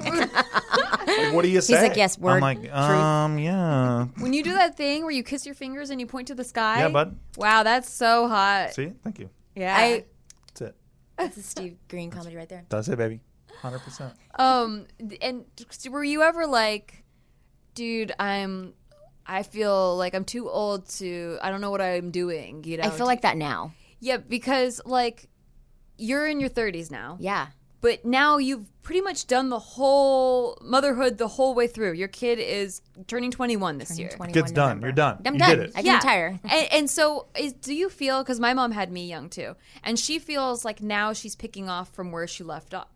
Speaker 2: Like, what do you say?
Speaker 4: He's like, yes, word,
Speaker 2: I'm like, yeah.
Speaker 1: When you do that thing where you kiss your fingers and you point to the sky.
Speaker 2: Yeah, bud.
Speaker 1: Wow, that's so hot.
Speaker 2: See? Thank you.
Speaker 1: Yeah.
Speaker 2: That's it.
Speaker 4: That's a Steve Green comedy right there.
Speaker 2: That's it, baby. 100%.
Speaker 1: And were you ever like, dude, I feel like I'm too old to, I don't know what I'm doing,
Speaker 4: I feel like that now.
Speaker 1: Yeah, because like you're in your 30s now.
Speaker 4: Yeah.
Speaker 1: But now you've pretty much done the whole motherhood the whole way through. Your kid is turning 21 this year.
Speaker 4: 21
Speaker 2: Kid's done.
Speaker 4: November.
Speaker 2: You're done.
Speaker 4: I'm
Speaker 2: You
Speaker 4: done.
Speaker 2: did it.
Speaker 4: I can retire.
Speaker 1: And so do you feel, because my mom had me young too, and she feels like now she's picking up from where she left off.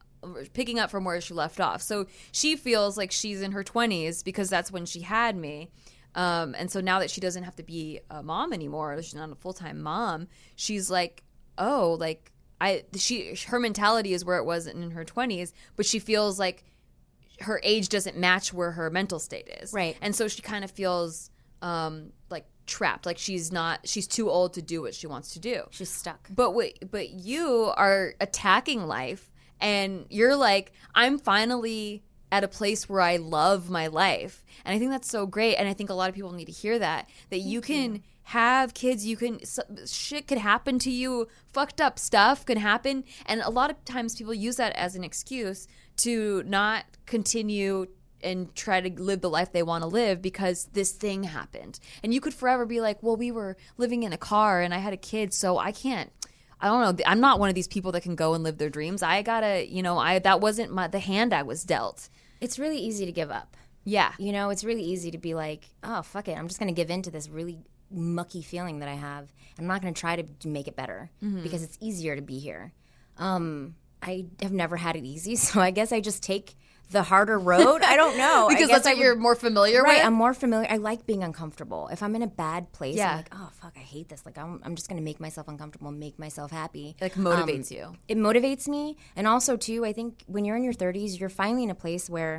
Speaker 1: So she feels like she's in her 20s because that's when she had me. And so now that she doesn't have to be a mom anymore, she's not a full-time mom, she's like, oh, like her mentality is where it was in her 20s, but she feels like her age doesn't match where her mental state is.
Speaker 4: Right.
Speaker 1: And so she kind of feels like trapped, like she's too old to do what she wants to do.
Speaker 4: She's stuck.
Speaker 1: But you are attacking life, and you're like, I'm finally at a place where I love my life. And I think that's so great. And I think a lot of people need to hear that you can have kids, shit could happen to you, fucked up stuff can happen. And a lot of times people use that as an excuse to not continue and try to live the life they want to live because this thing happened. And you could forever be like, well, we were living in a car and I had a kid, so I don't know. I'm not one of these people that can go and live their dreams. I gotta, that wasn't the hand I was dealt.
Speaker 4: It's really easy to give up.
Speaker 1: Yeah.
Speaker 4: It's really easy to be like, oh, fuck it. I'm just going to give in to this really mucky feeling that I have. I'm not going to try to make it better because it's easier to be here. I have never had it easy, so I guess I just take the harder road. I don't know.
Speaker 1: Because that's what you're more familiar with?
Speaker 4: Right, I'm more familiar. I like being uncomfortable. If I'm in a bad place,
Speaker 1: Yeah.
Speaker 4: I'm like, oh, fuck, I hate this. Like, I'm just going to make myself uncomfortable, make myself happy.
Speaker 1: Like, motivates you.
Speaker 4: It motivates me. And also, too, I think when you're in your 30s, you're finally in a place where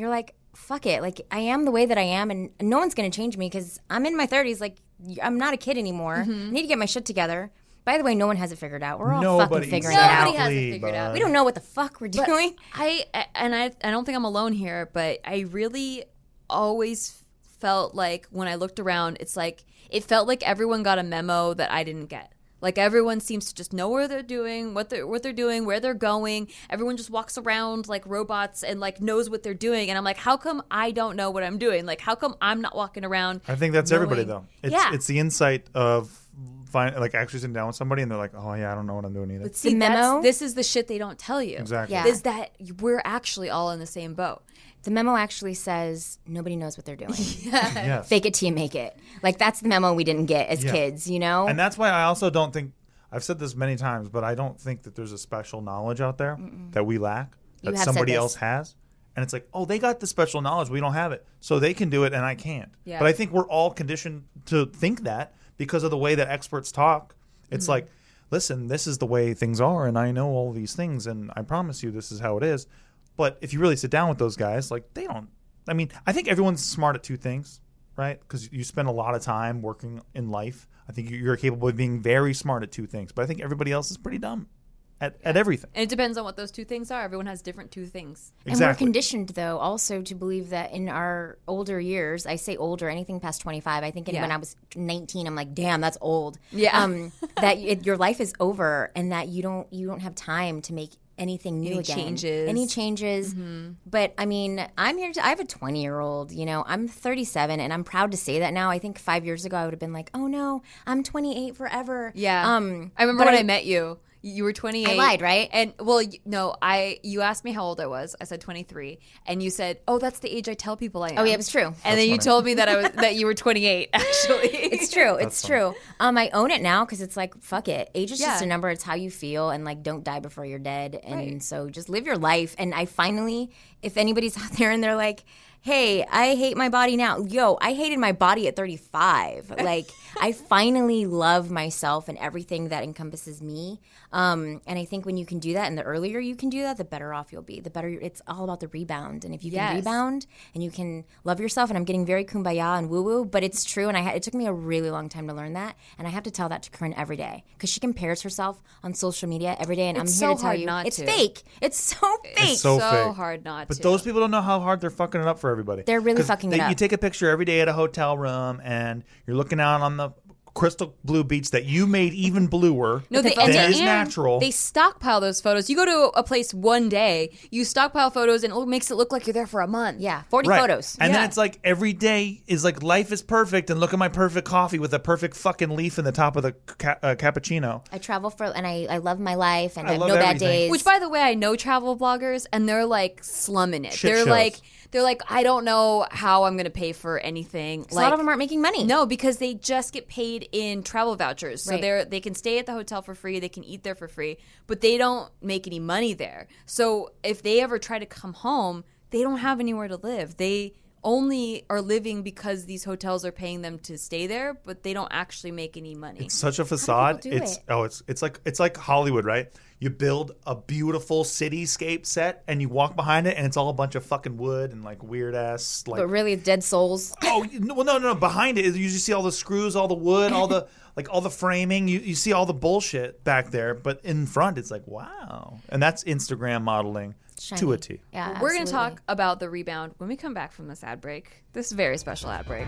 Speaker 4: you're like, fuck it. Like, I am the way that I am, and no one's going to change me because I'm in my 30s. Like, I'm not a kid anymore. I need to get my shit together. By the way, no one has it figured out. We're all fucking figuring it out.
Speaker 1: Nobody has it figured out.
Speaker 4: We don't know what the fuck we're doing.
Speaker 1: I don't think I'm alone here, but I really always felt like when I looked around, it's like it felt like everyone got a memo that I didn't get. Like everyone seems to just know where they're doing, what they're doing, where they're going. Everyone just walks around like robots and like knows what they're doing. And I'm like, how come I don't know what I'm doing? Like, how come I'm not walking around?
Speaker 2: I think that's
Speaker 1: knowing?
Speaker 2: everybody though. It's the insight of like actually sitting down with somebody and they're like, oh yeah, I don't know what I'm doing either.
Speaker 1: But see,
Speaker 4: the memo.
Speaker 1: This is the shit they don't tell you.
Speaker 2: Exactly.
Speaker 4: Yeah.
Speaker 1: Is that we're actually all in the same boat.
Speaker 4: The memo actually says nobody knows what they're doing.
Speaker 2: Yes.
Speaker 4: Fake it till you make it. Like, that's the memo we didn't get as kids, you know?
Speaker 2: And that's why I also don't think, I've said this many times, but I don't think that there's a special knowledge out there that we lack, that somebody else has. And it's like, oh, they got the special knowledge. We don't have it. So they can do it and I can't. Yeah. But I think we're all conditioned to think that because of the way that experts talk. It's like, listen, this is the way things are and I know all these things and I promise you this is how it is. But if you really sit down with those guys, like they don't. I mean, I think everyone's smart at two things, right? Because you spend a lot of time working in life. I think you're capable of being very smart at two things. But I think everybody else is pretty dumb at everything.
Speaker 1: And it depends on what those two things are. Everyone has different two things.
Speaker 4: Exactly. And we're conditioned, though, also to believe that in our older years, I say older, anything past 25, I think when I was 19, I'm like, damn, that's old.
Speaker 1: Yeah.
Speaker 4: That your life is over and that you don't have time to make anything new again. Any changes. But I mean, I have a 20-year-old, you know, I'm 37 and I'm proud to say that now. I think 5 years ago I would have been like, oh no, I'm 28 forever.
Speaker 1: Yeah. I remember when I met you. You were 28.
Speaker 4: I lied, right?
Speaker 1: And you asked me how old I was. I said 23, and you said, "Oh, that's the age I tell people I am."
Speaker 4: Oh yeah, it was true.
Speaker 1: And then you told me that you were 28. Actually,
Speaker 4: it's true. It's true. I own it now because it's like, fuck it. Age is just a number. It's how you feel, and like, don't die before you're dead. And so just live your life. And I finally, if anybody's out there and they're like, hey, I hate my body now. Yo, I hated my body at 35. Like, I finally love myself and everything that encompasses me. And I think when you can do that, and the earlier you can do that, the better off you'll be. The better, it's all about the rebound. And if you can rebound and you can love yourself, and I'm getting very kumbaya and woo-woo, but it's true. And it took me a really long time to learn that. And I have to tell that to Corinne every day because she compares herself on social media every day. And I'm here to tell you, it's fake. It's so fake.
Speaker 2: It's so fake.
Speaker 1: hard not to.
Speaker 2: But those people don't know how hard they're fucking it up for everybody.
Speaker 4: They're really fucking it up.
Speaker 2: You take a picture every day at a hotel room and you're looking out on the crystal blue beach that you made even bluer.
Speaker 1: No,
Speaker 2: that is natural.
Speaker 1: They stockpile those photos. You go to a place one day, you stockpile photos, and it makes it look like you're there for a month.
Speaker 4: Yeah, 40 photos.
Speaker 2: And then it's like every day is like life is perfect, and look at my perfect coffee with a perfect fucking leaf in the top of the cappuccino.
Speaker 4: I travel and I love my life, and I have
Speaker 2: love
Speaker 4: no bad
Speaker 2: everything.
Speaker 4: days.
Speaker 1: Which, by the way, I know travel bloggers, and they're like slumming it.
Speaker 2: Shit
Speaker 1: They're
Speaker 2: shows.
Speaker 1: They're like, I don't know how I'm going to pay for anything.
Speaker 4: A lot of them aren't making money.
Speaker 1: No, because they just get paid in travel vouchers. So
Speaker 4: Right.
Speaker 1: they can stay at the hotel for free, they can eat there for free, but they don't make any money there. So if they ever try to come home, they don't have anywhere to live. They only are living because these hotels are paying them to stay there, but they don't actually make any money.
Speaker 2: It's such a facade.
Speaker 4: people do
Speaker 2: It's like Hollywood, right? You build a beautiful cityscape set and you walk behind it and it's all a bunch of fucking wood and like weird ass like
Speaker 4: But really, it's dead souls.
Speaker 2: Oh well, no. Behind it, you just see all the screws, all the wood, all the all the framing. You see all the bullshit back there, but in front, it's like wow, and that's Instagram modeling to a T.
Speaker 4: Yeah,
Speaker 1: We're going to
Speaker 4: absolutely.
Speaker 1: talk about the rebound when we come back from this ad break. This very special ad break.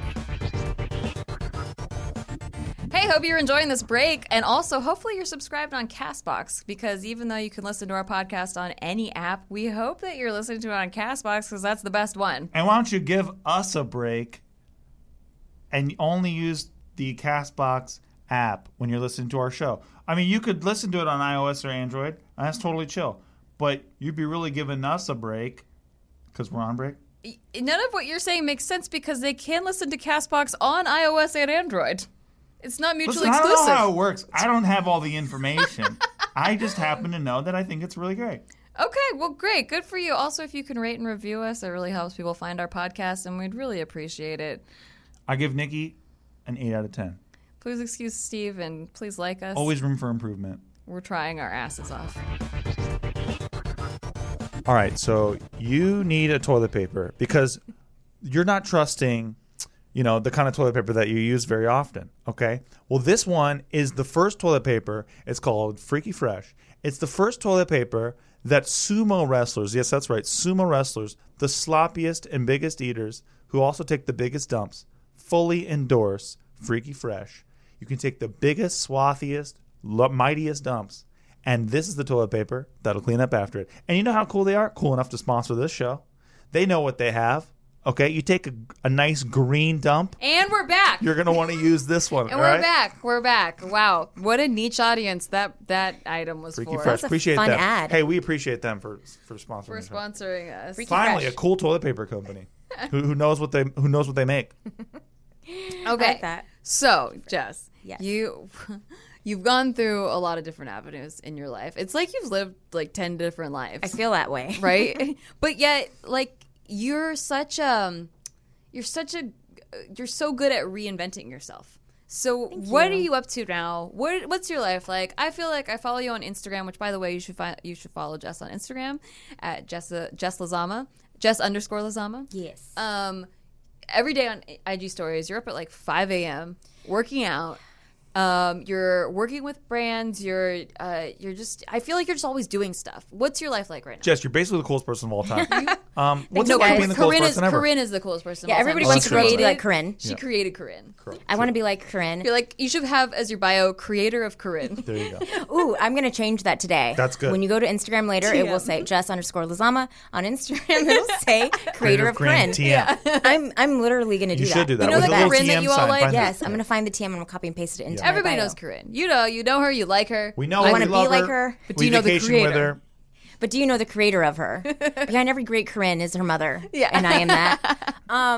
Speaker 1: Hey, hope you're enjoying this break. And also, hopefully you're subscribed on CastBox, because even though you can listen to our podcast on any app, we hope that you're listening to it on CastBox because that's the best one.
Speaker 2: And why don't you give us a break and only use the CastBox app when you're listening to our show? I mean, you could listen to it on iOS or Android, and that's totally chill. But you'd be really giving us a break because we're on break.
Speaker 1: None of what you're saying makes sense because they can listen to CastBox on iOS and Android. It's not mutually
Speaker 2: Listen,
Speaker 1: exclusive.
Speaker 2: I don't know how it works. I don't have all the information. I just happen to know that I think it's really great.
Speaker 1: Okay, well, great. Good for you. Also, if you can rate and review us, it really helps people find our podcast, and we'd really appreciate it.
Speaker 2: I give Nikki an 8 out of 10.
Speaker 1: Please excuse Steve, and please like us.
Speaker 2: Always room for improvement.
Speaker 1: We're trying our asses off.
Speaker 2: All right, so you need a toilet paper because you're not trusting, the kind of toilet paper that you use very often, okay? Well, this one is the first toilet paper. It's called Freaky Fresh. It's the first toilet paper that sumo wrestlers, yes, that's right, sumo wrestlers, the sloppiest and biggest eaters who also take the biggest dumps, fully endorse Freaky Fresh. You can take the biggest, swathiest, mightiest dumps, and this is the toilet paper that'll clean up after it. And you know how cool they are? Cool enough to sponsor this show. They know what they have. Okay, you take a nice green dump.
Speaker 1: And we're back.
Speaker 2: You're going to want to use this one.
Speaker 1: And we're back. We're back. Wow. What a niche audience that item was
Speaker 2: Freaky
Speaker 1: for.
Speaker 2: Fresh.
Speaker 4: That's a
Speaker 2: appreciate
Speaker 4: fun
Speaker 2: them.
Speaker 4: ad.
Speaker 2: Hey, we appreciate them for sponsoring.
Speaker 1: For sponsoring us.
Speaker 4: Freaky
Speaker 2: Finally,
Speaker 4: Fresh.
Speaker 2: a cool toilet paper company who knows what they make.
Speaker 1: Okay.
Speaker 4: I like that.
Speaker 1: So, Jess,
Speaker 4: Yes.
Speaker 1: you've gone through a lot of different avenues in your life. It's like you've lived like 10 different lives.
Speaker 4: I feel that way.
Speaker 1: Right? But yet, like, you're so good at reinventing yourself. So what are you up to now? What's your life like? I feel like I follow you on Instagram, which, by the way, you should follow Jess on Instagram at Jess Lazama, Jess_Lazama.
Speaker 4: Yes.
Speaker 1: Every day on IG stories, you're up at like 5 a.m. working out. You're working with brands. You're just. I feel like you're just always doing stuff. What's your life like right now?
Speaker 2: Jess, you're basically the coolest person of all time. What's it
Speaker 1: No,
Speaker 2: like being the coolest person ever?
Speaker 1: Corinne is the coolest person.
Speaker 4: Yeah,
Speaker 1: of all
Speaker 4: everybody
Speaker 1: time.
Speaker 4: wants to grow up to be
Speaker 2: Right.
Speaker 4: like Corinne.
Speaker 1: She created Corinne.
Speaker 4: I want to be like Corinne.
Speaker 1: You're like, you should have as your bio, creator of Corinne.
Speaker 2: There you go.
Speaker 4: Ooh, I'm going to change that today.
Speaker 2: That's good.
Speaker 4: When you go to Instagram later, it will say Jess_Lazama. On Instagram, it'll say creator of Corinne.
Speaker 2: TM.
Speaker 4: I'm literally going to do
Speaker 2: You
Speaker 4: that.
Speaker 2: should do that.
Speaker 1: You know
Speaker 2: With
Speaker 1: the
Speaker 2: a little
Speaker 1: Corinne that
Speaker 2: TM
Speaker 1: you all
Speaker 2: sign.
Speaker 1: like?
Speaker 2: Find
Speaker 4: Yes,
Speaker 2: it.
Speaker 4: I'm going to find the TM and I'm going to copy and paste it into
Speaker 1: Everybody
Speaker 4: my bio.
Speaker 1: knows Corinne. You know her. You like her.
Speaker 2: We know
Speaker 4: I
Speaker 2: her.
Speaker 4: wanna
Speaker 2: We
Speaker 4: be
Speaker 2: love
Speaker 4: like
Speaker 2: her.
Speaker 4: her.
Speaker 1: But
Speaker 2: We
Speaker 1: do you know the
Speaker 2: vacation with
Speaker 1: creator?
Speaker 2: her.
Speaker 4: But do you know the creator of her? Behind every great Corinne is her mother.
Speaker 1: Yeah.
Speaker 4: And I am that.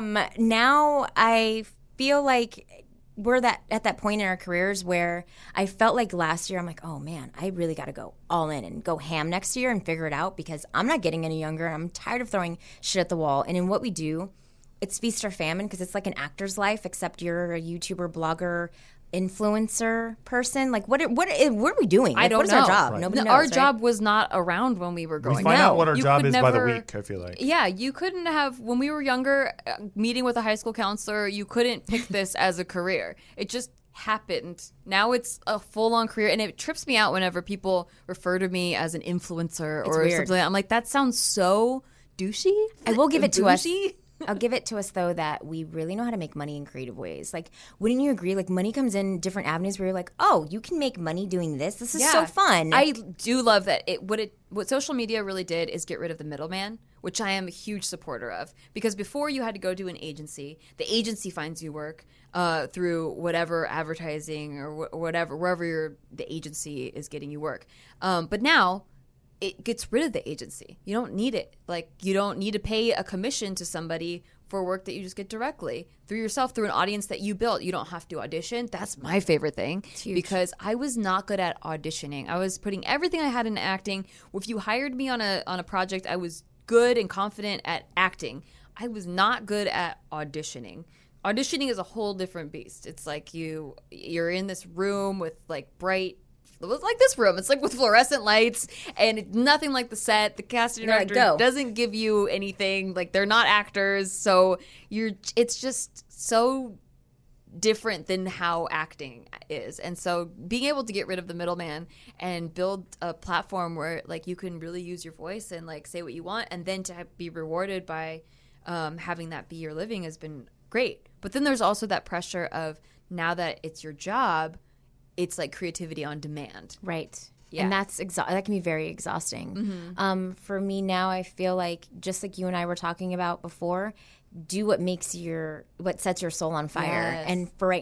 Speaker 4: Now I feel like we're at that point in our careers where I felt like last year I'm like, oh man, I really got to go all in and go ham next year and figure it out because I'm not getting any younger and I'm tired of throwing shit at the wall. And in what we do, it's feast or famine because it's like an actor's life, except you're a YouTuber, blogger, influencer person. Like what are we doing?
Speaker 1: I
Speaker 4: Like,
Speaker 1: don't
Speaker 4: what is
Speaker 1: know.
Speaker 4: our job?
Speaker 2: Right.
Speaker 4: Nobody knows,
Speaker 1: Our
Speaker 4: right?
Speaker 1: job was not around when we were
Speaker 2: We
Speaker 1: growing
Speaker 2: find
Speaker 1: up.
Speaker 2: out what our
Speaker 1: You
Speaker 2: job
Speaker 1: could
Speaker 2: is by the
Speaker 1: never-
Speaker 2: week, I feel like.
Speaker 1: Yeah, you couldn't have, when we were younger, meeting with a high school counselor, you couldn't pick this as a career. It just happened. Now it's a full-on career, and it trips me out whenever people refer to me as an influencer or
Speaker 4: weird.
Speaker 1: something. I'm like, that sounds so douchey.
Speaker 4: I will give it to us.
Speaker 1: Bougie?
Speaker 4: I'll give it to us, though, that we really know how to make money in creative ways. Like, wouldn't you agree? Like, money comes in different avenues where you're like, oh, you can make money doing this. This is so fun.
Speaker 1: I do love that. What social media really did is get rid of the middleman, which I am a huge supporter of. Because before you had to go to an agency, the agency finds you work through whatever advertising or whatever, wherever the agency is getting you work. But now it gets rid of the agency. You don't need it. Like, you don't need to pay a commission to somebody for work that you just get directly through yourself, through an audience that you built. You don't have to audition. That's my favorite thing because I was not good at auditioning. I was putting everything I had into acting. If you hired me on a project, I was good and confident at acting. I was not good at auditioning. Auditioning is a whole different beast. It's like you're in this room with like bright, like this room. It's like with fluorescent lights and it's nothing like the set. The casting
Speaker 4: You're like,
Speaker 1: director
Speaker 4: go.
Speaker 1: doesn't give you anything. Like, they're not actors, so it's just so different than how acting is. And so being able to get rid of the middleman and build a platform where like you can really use your voice and like say what you want, and then to be rewarded by having that be your living has been great. But then there's also that pressure of, now that it's your job, it's like creativity on demand.
Speaker 4: Right.
Speaker 1: Yeah.
Speaker 4: And that can be very exhausting. For me now, I feel like, just like you and I were talking about before, do what sets your soul on fire.
Speaker 1: Yes.
Speaker 4: And for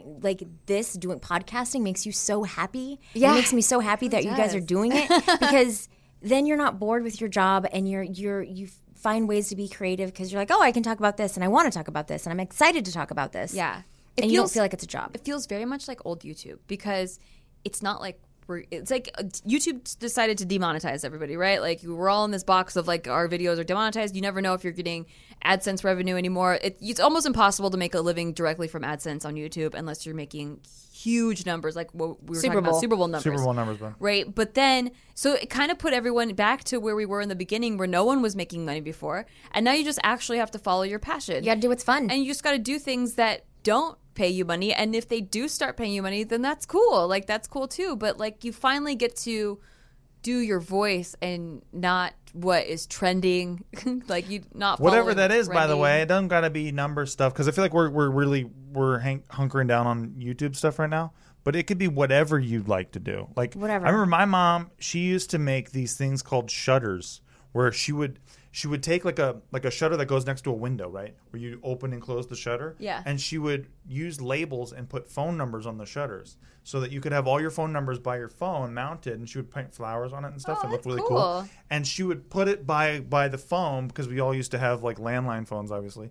Speaker 4: doing podcasting makes you so happy.
Speaker 1: Yeah.
Speaker 4: It makes me so happy that you guys are doing it because then you're not bored with your job and you find ways to be creative because you're like, oh, I can talk about this and I want to talk about this and I'm excited to talk about this.
Speaker 1: Yeah.
Speaker 4: And you don't feel like it's a job.
Speaker 1: It feels very much like old YouTube because it's not like it's like YouTube decided to demonetize everybody, right? Like we're all in this box of like our videos are demonetized. You never know if you're getting AdSense revenue anymore. It's almost impossible to make a living directly from AdSense on YouTube unless you're making huge numbers, like what we were talking about, Super Bowl numbers.
Speaker 2: Super Bowl numbers, bro.
Speaker 1: Right? But then, so it kind of put everyone back to where we were in the beginning, where no one was making money before, and now you just actually have to follow your passion.
Speaker 4: You got to do what's fun,
Speaker 1: and you just got to do things that don't pay you money. And if they do start paying you money, then that's cool. Like that's cool too. But like you finally get to do your voice and not what is trending. Like you not
Speaker 2: whatever that is.
Speaker 1: trendy.
Speaker 2: By the way, it doesn't gotta be number stuff because I feel like we're hunkering down on YouTube stuff right now. But it could be whatever you'd like to do. Like
Speaker 4: whatever.
Speaker 2: I remember my mom. She used to make these things called shutters, where she would take like a shutter that goes next to a window, right? Where you open and close the shutter.
Speaker 1: Yeah.
Speaker 2: And she would use labels and put phone numbers on the shutters so that you could have all your phone numbers by your phone mounted, and she would paint flowers on it and stuff.
Speaker 1: Oh,
Speaker 2: It looked
Speaker 1: that's
Speaker 2: really
Speaker 1: cool.
Speaker 2: And she would put it by the phone because we all used to have like landline phones, obviously.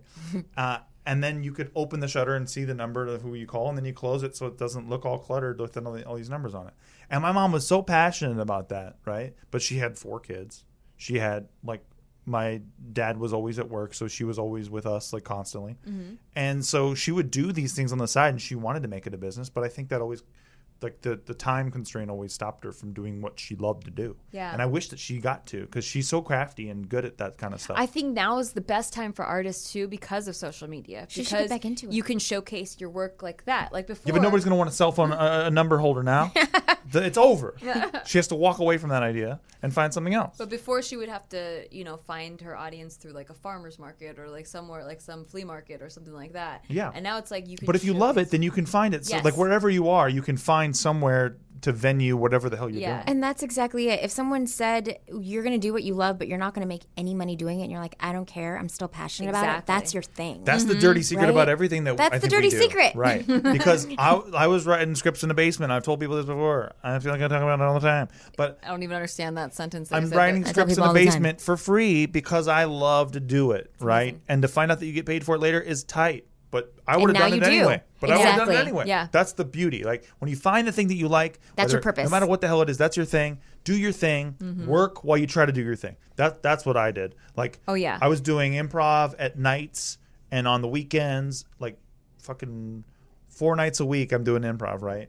Speaker 2: And then you could open the shutter and see the number of who you call, and then you close it so it doesn't look all cluttered with all these numbers on it. And my mom was so passionate about that, right? But she had 4 kids. She had like my dad was always at work, so she was always with us like constantly. Mm-hmm. And so she would do these things on the side, and she wanted to make it a business, but I think that always like the time constraint always stopped her from doing what she loved to do.
Speaker 1: Yeah.
Speaker 2: And I wish that she got to, because she's so crafty and good at that kind of stuff.
Speaker 1: I think now is the best time for artists too because of social media.
Speaker 4: She should get back into it.
Speaker 1: You can showcase your work like that. Like before.
Speaker 2: Yeah, but nobody's going to want a cell phone, a number holder now. It's over. She has to walk away from that idea and find something else.
Speaker 1: But before she would have to, find her audience through like a farmer's market or like somewhere like some flea market or something like that.
Speaker 2: Yeah.
Speaker 1: And now it's like you can.
Speaker 2: But if you love it, then you can find it. So
Speaker 1: Yes.
Speaker 2: like wherever you are, you can find somewhere to venue whatever the hell you're doing.
Speaker 4: And that's exactly it. If someone said you're going to do what you love, but you're not going to make any money doing it, and you're like, I don't care, I'm still passionate about it, that's your thing.
Speaker 2: That's the dirty secret about everything that
Speaker 4: That's
Speaker 2: I
Speaker 4: the
Speaker 2: think we
Speaker 4: dirty
Speaker 2: do.
Speaker 4: secret.
Speaker 2: Right. Because I was writing scripts in the basement. I've told people this before. I feel like I talk about it all the time. But
Speaker 1: I don't even understand that sentence.
Speaker 2: I'm writing scripts in the basement for free because I love to do it, right? And to find out that you get paid for it later is tight. But I would have done it anyway. But I would have done it anyway.
Speaker 1: Yeah.
Speaker 2: That's the beauty. Like when you find the thing that you like,
Speaker 4: that's your purpose.
Speaker 2: No matter what the hell it is, that's your thing. Do your thing. Work while you try to do your thing. That's what I did. Like, I was doing improv at nights and on the weekends, like fucking 4 nights a week. I'm doing improv, right?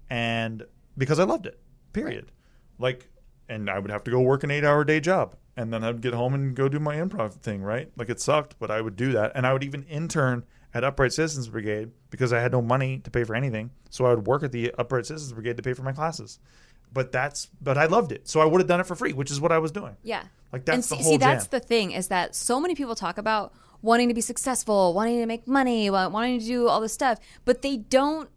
Speaker 2: And because I loved it. Period.
Speaker 1: Right.
Speaker 2: Like, and I would have to go work an 8-hour day job. And then I'd get home and go do my improv thing, right? Like it sucked, but I would do that. And I would even intern at Upright Citizens Brigade because I had no money to pay for anything. So I would work at the Upright Citizens Brigade to pay for my classes. But I loved it. So I would have done it for free, which is what I was doing.
Speaker 1: Yeah.
Speaker 2: Like that's the whole
Speaker 1: see,
Speaker 2: jam.
Speaker 1: that's the thing is that so many people talk about wanting to be successful, wanting to make money, wanting to do all this stuff, but they don't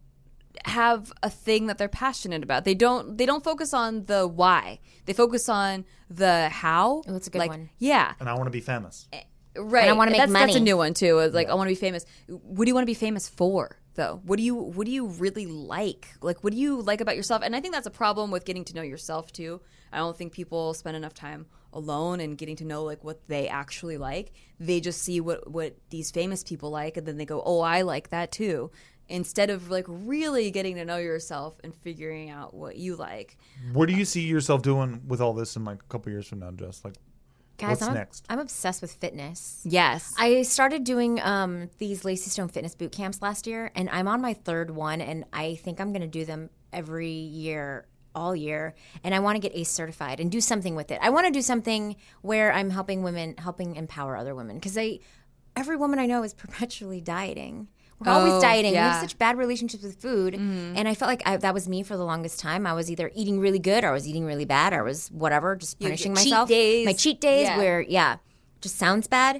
Speaker 1: have a thing that they're passionate about. They don't focus on the why. They focus on the how.
Speaker 4: Oh, that's a good one.
Speaker 1: Yeah.
Speaker 2: And I want to be famous.
Speaker 1: Right.
Speaker 4: And I want to make money.
Speaker 1: That's a new one too. It's like I want to be famous. What do you want to be famous for though? What do you really like? Like what do you like about yourself? And I think that's a problem with getting to know yourself too. I don't think people spend enough time alone and getting to know like what they actually like. They just see what these famous people like and then they go, "Oh, I like that too." Instead of like really getting to know yourself and figuring out what you like.
Speaker 2: What do you see yourself doing with all this in like a couple years from now, Jess? Like,
Speaker 4: guys,
Speaker 2: what's next?
Speaker 4: I'm obsessed with fitness.
Speaker 1: Yes.
Speaker 4: I started doing these Lacey Stone fitness boot camps last year, and I'm on my 3rd one, and I think I'm going to do them every year, all year, and I want to get ACE certified and do something with it. I want to do something where I'm helping women, helping empower other women, because every woman I know is perpetually dieting. We're always dieting.
Speaker 1: Yeah.
Speaker 4: We have such bad relationships with food. And I felt like that was me for the longest time. I was either eating really good or I was eating really bad or I was whatever, just punishing myself.
Speaker 1: Cheat days.
Speaker 4: My cheat days where, just sounds bad.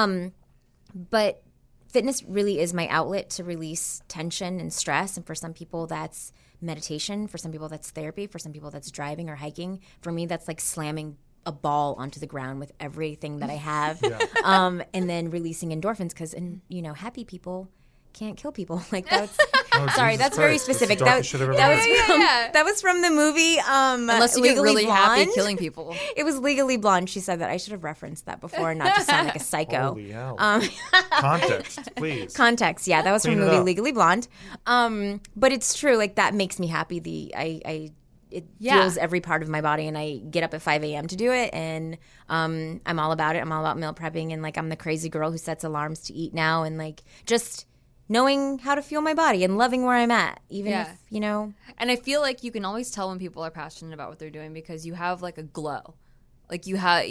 Speaker 4: But fitness really is my outlet to release tension and stress. And for some people, that's meditation. For some people, that's therapy. For some people, that's driving or hiking. For me, that's like slamming a ball onto the ground with everything that I have. And then releasing endorphins because, happy people can't kill people. Like that's sorry, that's very specific. That was from the movie
Speaker 1: Unless you get really happy killing people.
Speaker 4: It was Legally Blonde. She said that. I should have referenced that before and not just sound like a psycho.
Speaker 2: Holy hell. Context, please.
Speaker 4: Context, yeah. That was from the movie Legally Blonde. But it's true, like that makes me happy. feels every part of my body, and I get up at 5 a.m. to do it, and I'm all about it. I'm all about meal prepping, and like I'm the crazy girl who sets alarms to eat now, and like just knowing how to fuel my body and loving where I'm at, even if, you know.
Speaker 1: And I feel like you can always tell when people are passionate about what they're doing because you have like a glow. Like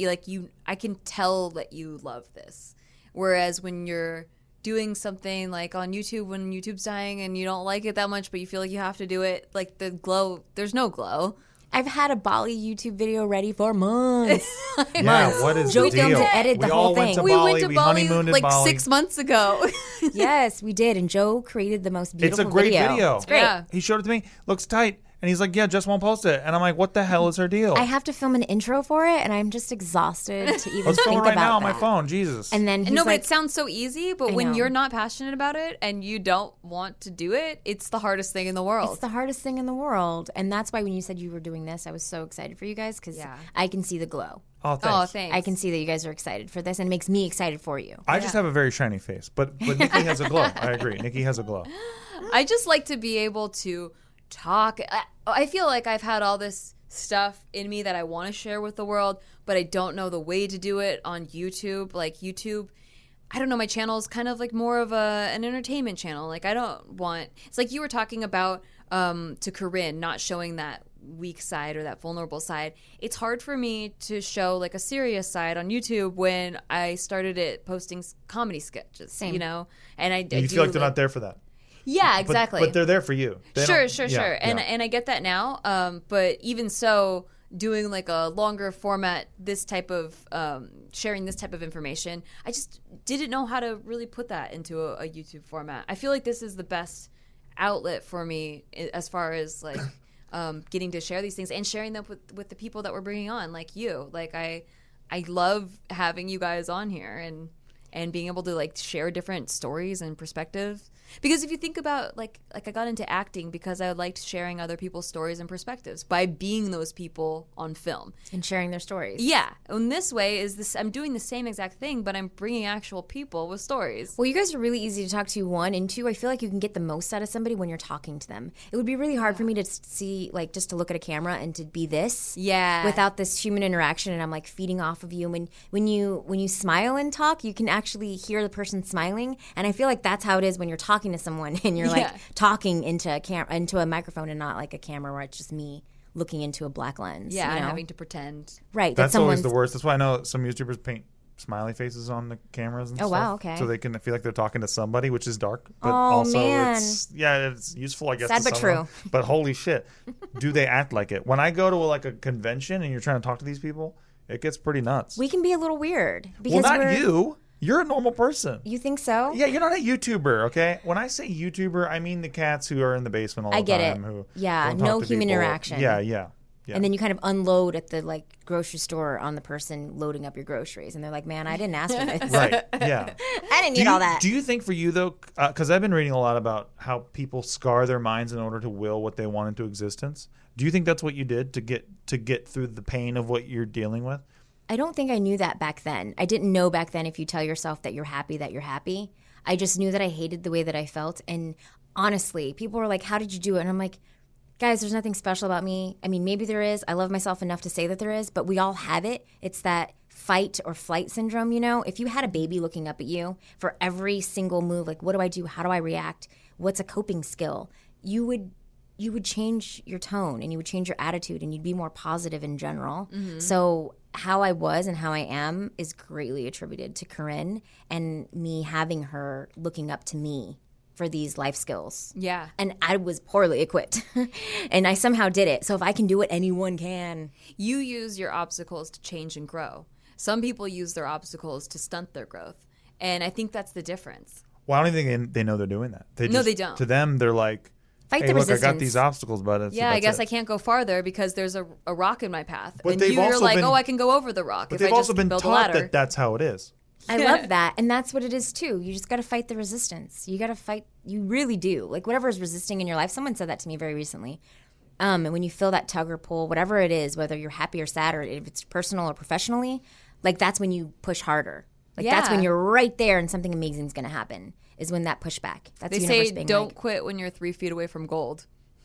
Speaker 1: I can tell that you love this. Whereas when you're doing something like on YouTube, when YouTube's dying and you don't like it that much, but you feel like you have to do it, like the glow, there's no glow.
Speaker 4: I've had a Bali YouTube video ready for months.
Speaker 2: What is
Speaker 4: Joe
Speaker 2: the deal?
Speaker 4: to edit the whole thing.
Speaker 1: We went to Bali
Speaker 2: honeymooned in
Speaker 1: like
Speaker 2: Bali.
Speaker 1: 6 months ago.
Speaker 4: Yes, we did. And Joe created the most beautiful
Speaker 2: It's a great video.
Speaker 4: It's great.
Speaker 1: Yeah.
Speaker 2: He showed it to me. Looks tight. And he's like, yeah, Jess won't post it. And I'm like, what the hell is her deal?
Speaker 4: I have to film an intro for it, and I'm just exhausted to even
Speaker 2: Let's film it
Speaker 4: think
Speaker 2: right
Speaker 4: about
Speaker 2: now on
Speaker 4: that.
Speaker 2: my phone. Jesus.
Speaker 4: And then he's
Speaker 1: No, but
Speaker 4: like,
Speaker 1: it sounds so easy. But
Speaker 4: I
Speaker 1: when
Speaker 4: know.
Speaker 1: you're not passionate about it and you don't want to do it, it's the hardest thing in the world.
Speaker 4: it's the hardest thing in the world. And that's why when you said you were doing this, I was so excited for you guys because I can see the glow.
Speaker 2: Oh, thanks.
Speaker 1: Oh, thanks.
Speaker 4: I can see that you guys are excited for this, and it makes me excited for you.
Speaker 2: I just have a very shiny face. But Nikki has a glow. I agree. Nikki has a glow.
Speaker 1: I just like to be able to talk. I feel like I've had all this stuff in me that I want to share with the world, but I don't know the way to do it on YouTube. Like YouTube, I don't know, my channel is kind of like more of an entertainment channel. Like I don't want, it's like you were talking about to Corinne, not showing that weak side or that vulnerable side. It's hard for me to show like a serious side on YouTube when I started it posting comedy sketches,
Speaker 4: Same.
Speaker 1: you know? And I
Speaker 2: You feel like they're not there for that.
Speaker 1: Yeah, exactly.
Speaker 2: But they're there for you. They
Speaker 1: Sure.
Speaker 2: yeah.
Speaker 1: And I get that now. But even so, doing like a longer format, this type of sharing this type of information, I just didn't know how to really put that into a YouTube format. I feel like this is the best outlet for me as far as like getting to share these things and sharing them with the people that we're bringing on, like you. Like I love having you guys on here and being able to like share different stories and perspectives. Because if you think about like I got into acting because I liked sharing other people's stories and perspectives by being those people on film
Speaker 4: And sharing their stories.
Speaker 1: Yeah, and this way is this. I'm doing the same exact thing, but I'm bringing actual people with stories.
Speaker 4: Well, you guys are really easy to talk to, one, and two, I feel like you can get the most out of somebody when you're talking to them. It would be really hard for me to see, like, just to look at a camera and to be this, without this human interaction, and I'm like feeding off of you. When you smile and talk, you can actually hear the person smiling, and I feel like that's how it is when you're talking to someone and you're like talking into a microphone and not like a camera where it's just me looking into a black lens.
Speaker 1: Yeah,
Speaker 4: you know?
Speaker 1: and having to pretend.
Speaker 4: Right.
Speaker 2: That's always the worst. That's why I know some YouTubers paint smiley faces on the cameras and stuff.
Speaker 4: Oh, wow, okay.
Speaker 2: So they can feel like they're talking to somebody, which is dark. But
Speaker 4: Oh,
Speaker 2: also
Speaker 4: man.
Speaker 2: it's useful, I guess.
Speaker 4: Sad
Speaker 2: to
Speaker 4: but
Speaker 2: someone.
Speaker 4: true.
Speaker 2: But holy shit, do they act like it? When I go to like a convention and you're trying to talk to these people, it gets pretty nuts.
Speaker 4: We can be a little weird. Because
Speaker 2: Well, not you. You're a normal person.
Speaker 4: You think so?
Speaker 2: Yeah, you're not a YouTuber, okay? When I say YouTuber, I mean the cats who are in the basement all
Speaker 4: I
Speaker 2: the
Speaker 4: get
Speaker 2: time.
Speaker 4: it.
Speaker 2: Who
Speaker 4: Yeah,
Speaker 2: don't talk
Speaker 4: no
Speaker 2: to
Speaker 4: human
Speaker 2: people.
Speaker 4: interaction.
Speaker 2: Yeah.
Speaker 4: And then you kind of unload at the like grocery store on the person loading up your groceries, and they're like, "Man, I didn't ask for this.
Speaker 2: Right? Yeah.
Speaker 4: I didn't need all that."
Speaker 2: Do you think for you though, because I've been reading a lot about how people scar their minds in order to will what they want into existence? Do you think that's what you did to get through the pain of what you're dealing with?
Speaker 4: I don't think I knew that back then. I didn't know back then if you tell yourself that you're happy. I just knew that I hated the way that I felt. And honestly, people were like, "How did you do it?" And I'm like, guys, there's nothing special about me. I mean, maybe there is. I love myself enough to say that there is, but we all have it. It's that fight or flight syndrome, you know? If you had a baby looking up at you for every single move, like, what do I do? How do I react? What's a coping skill? You would change your tone and you would change your attitude and you'd be more positive in general. Mm-hmm. So how I was and how I am is greatly attributed to Corinne and me having her looking up to me for these life skills.
Speaker 1: Yeah.
Speaker 4: And I was poorly equipped. And I somehow did it. So if I can do it, anyone can.
Speaker 1: You use your obstacles to change and grow. Some people use their obstacles to stunt their growth. And I think that's the difference.
Speaker 2: Well, I don't even think they know they're doing that.
Speaker 1: No, they don't.
Speaker 2: To them, they're like,
Speaker 4: Fight
Speaker 2: hey,
Speaker 4: the
Speaker 2: look,
Speaker 4: resistance.
Speaker 2: I got these obstacles, but
Speaker 1: I guess I can't go farther because there's a rock in my path.
Speaker 2: But
Speaker 1: and
Speaker 2: they've
Speaker 1: you're
Speaker 2: also
Speaker 1: like,
Speaker 2: been-
Speaker 1: oh, I can go over the rock
Speaker 2: But
Speaker 1: if
Speaker 2: they've
Speaker 1: I
Speaker 2: also
Speaker 1: just
Speaker 2: been
Speaker 1: build a
Speaker 2: taught
Speaker 1: ladder.
Speaker 2: that that's how it is.
Speaker 4: I love that. And that's what it is too. You just got to fight the resistance. You got to fight. You really do. Like whatever is resisting in your life. Someone said that to me very recently. And when you feel that tug or pull, whatever it is, whether you're happy or sad or if it's personal or professionally, like that's when you push harder. Like that's when you're right there and something amazing is going to happen is when that pushback. That's
Speaker 1: They
Speaker 4: the universe
Speaker 1: say
Speaker 4: being
Speaker 1: don't
Speaker 4: like,
Speaker 1: quit when you're 3 feet away from gold.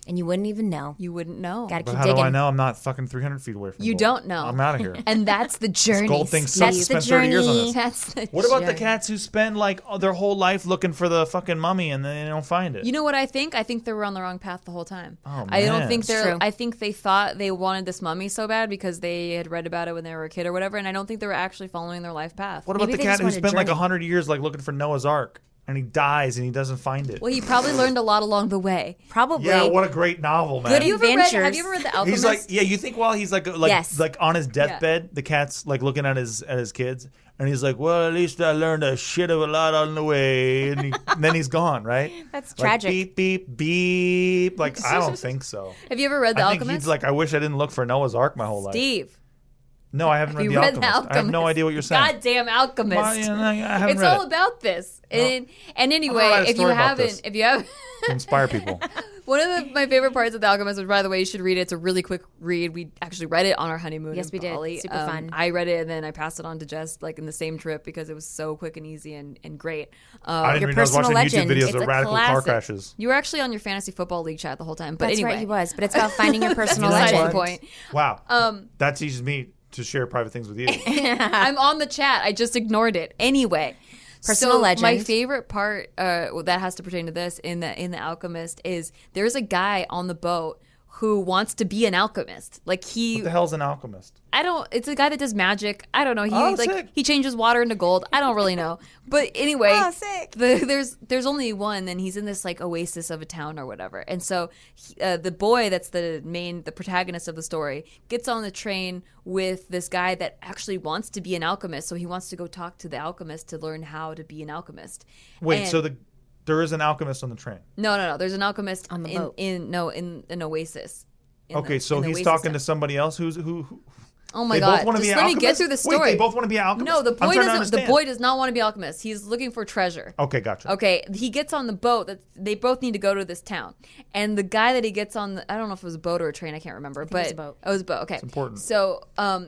Speaker 4: And you wouldn't even know.
Speaker 1: You wouldn't know.
Speaker 4: Gotta
Speaker 2: But
Speaker 4: keep
Speaker 2: how
Speaker 4: digging.
Speaker 2: do I know I'm not fucking 300 feet away from
Speaker 1: You
Speaker 2: gold?
Speaker 1: don't know.
Speaker 2: I'm out of here.
Speaker 1: And that's the journey.
Speaker 2: Gold thing
Speaker 1: Steve.
Speaker 2: sucks. Spent 30 years on this.
Speaker 1: That's the
Speaker 2: What about the
Speaker 1: journey.
Speaker 2: cats who spend like their whole life looking for the fucking mummy and then they don't find it?
Speaker 1: You know what I think? I think they were on the wrong path the whole time.
Speaker 2: Oh,
Speaker 1: I don't
Speaker 2: man.
Speaker 1: think
Speaker 4: It's
Speaker 1: they're.
Speaker 4: true.
Speaker 1: I think they thought they wanted this mummy so bad because they had read about it when they were a kid or whatever, and I don't think they were actually following their life path.
Speaker 2: What about
Speaker 4: Maybe
Speaker 2: the
Speaker 4: they
Speaker 2: cat
Speaker 4: just
Speaker 2: who
Speaker 4: wanted a
Speaker 2: spent like
Speaker 4: journey.
Speaker 2: 100 years like looking for Noah's Ark and he dies and he doesn't find it?
Speaker 1: Well, he probably learned a lot along the way.
Speaker 4: Probably.
Speaker 2: Yeah, what a great novel, man.
Speaker 4: Good
Speaker 1: Have you ever read
Speaker 4: Adventures.
Speaker 1: The Alchemist?
Speaker 2: He's like, yeah, you think while he's like
Speaker 4: Yes.
Speaker 2: like on his deathbed, the cat's like looking at his kids, and he's like, well, at least I learned a shit of a lot on the way, and then he's gone, right?
Speaker 4: That's
Speaker 2: Like,
Speaker 4: tragic.
Speaker 2: beep beep beep. Like I don't think so.
Speaker 1: Have you ever read The
Speaker 2: I think
Speaker 1: Alchemist?
Speaker 2: he's like, I wish I didn't look for Noah's Ark my whole life.
Speaker 1: Steve.
Speaker 2: No, I haven't read,
Speaker 1: You
Speaker 2: the,
Speaker 1: read
Speaker 2: Alchemist.
Speaker 1: The Alchemist.
Speaker 2: I have no idea what you're saying.
Speaker 1: Goddamn Alchemist.
Speaker 2: Well, yeah, no, I haven't
Speaker 1: It's
Speaker 2: read
Speaker 1: all
Speaker 2: it.
Speaker 1: about this. And
Speaker 2: I'm
Speaker 1: anyway,
Speaker 2: gonna write a
Speaker 1: if you
Speaker 2: story about this.
Speaker 1: haven't,
Speaker 2: To inspire people.
Speaker 1: one of my favorite parts of The Alchemist, which by the way, you should read it. It's a really quick read. We actually read it on our honeymoon.
Speaker 4: Yes,
Speaker 1: in
Speaker 4: we did.
Speaker 1: Bali.
Speaker 4: Super fun.
Speaker 1: I read it and then I passed it on to Jess like in the same trip because it was so quick and easy and great.
Speaker 2: I didn't
Speaker 4: Your
Speaker 2: read I was watching
Speaker 4: personal
Speaker 2: YouTube
Speaker 4: legend.
Speaker 2: videos
Speaker 1: It's
Speaker 2: of
Speaker 1: a
Speaker 2: radical car
Speaker 1: classic.
Speaker 2: crashes.
Speaker 1: You were actually on your fantasy football league chat the whole time. But
Speaker 4: That's
Speaker 1: anyway,
Speaker 4: right, he was. But it's about finding your personal
Speaker 1: Beside
Speaker 4: legend.
Speaker 1: the point.
Speaker 2: Wow. That teaches me to share private things with you.
Speaker 1: I'm on the chat. I just ignored it. Anyway.
Speaker 4: Personal
Speaker 1: so
Speaker 4: legend.
Speaker 1: My favorite part that has to pertain to this in the Alchemist is there's a guy on the boat who wants to be an alchemist. Like
Speaker 2: What the hell's an alchemist?
Speaker 1: it's a guy that does magic. I don't know.
Speaker 2: Sick.
Speaker 1: He changes water into gold. I don't really know. But anyway,
Speaker 4: Oh, sick.
Speaker 1: there's only one, and he's in this like oasis of a town or whatever. And so the boy that's the protagonist of the story gets on the train with this guy that actually wants to be an alchemist. So he wants to go talk to the alchemist to learn how to be an alchemist.
Speaker 2: Wait,
Speaker 1: And-
Speaker 2: so there is an alchemist on the train.
Speaker 1: No. There's an alchemist
Speaker 4: On the
Speaker 1: in
Speaker 4: boat.
Speaker 1: in an oasis.
Speaker 2: Okay, so he's
Speaker 1: Oasis
Speaker 2: talking
Speaker 1: town.
Speaker 2: to somebody else who
Speaker 1: Oh my
Speaker 2: they
Speaker 1: God!
Speaker 2: both want to
Speaker 1: Just
Speaker 2: be
Speaker 1: let me
Speaker 2: alchemists?
Speaker 1: get through the story.
Speaker 2: Wait, they both want to be alchemists?
Speaker 1: No, the
Speaker 2: I'm
Speaker 1: boy
Speaker 2: trying to
Speaker 1: doesn't. The
Speaker 2: understand.
Speaker 1: boy does not want to be alchemist. He's looking for treasure.
Speaker 2: Okay, gotcha.
Speaker 1: Okay, he gets on the boat. They both need to go to this town, and the guy that he gets on, I don't know if it was a boat or a train. I can't remember.
Speaker 4: it
Speaker 1: But
Speaker 4: was a boat.
Speaker 1: it was a boat. Okay, it's
Speaker 2: important.
Speaker 1: So,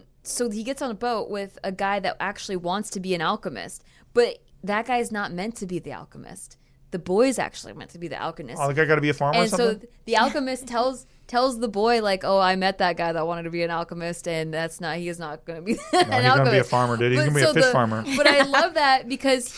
Speaker 1: so he gets on a boat with a guy that actually wants to be an alchemist, but that guy's not meant to be the alchemist. The boy's actually meant to be the alchemist.
Speaker 2: Oh, the guy got to be a farmer or
Speaker 1: And so
Speaker 2: something?
Speaker 1: the alchemist tells the boy like, "Oh, I met that guy that wanted to be an alchemist, and he is not going to be an
Speaker 2: he's
Speaker 1: alchemist.
Speaker 2: gonna be a farmer, dude. He's
Speaker 1: But
Speaker 2: gonna be a
Speaker 1: so
Speaker 2: fish farmer.
Speaker 1: But I love that because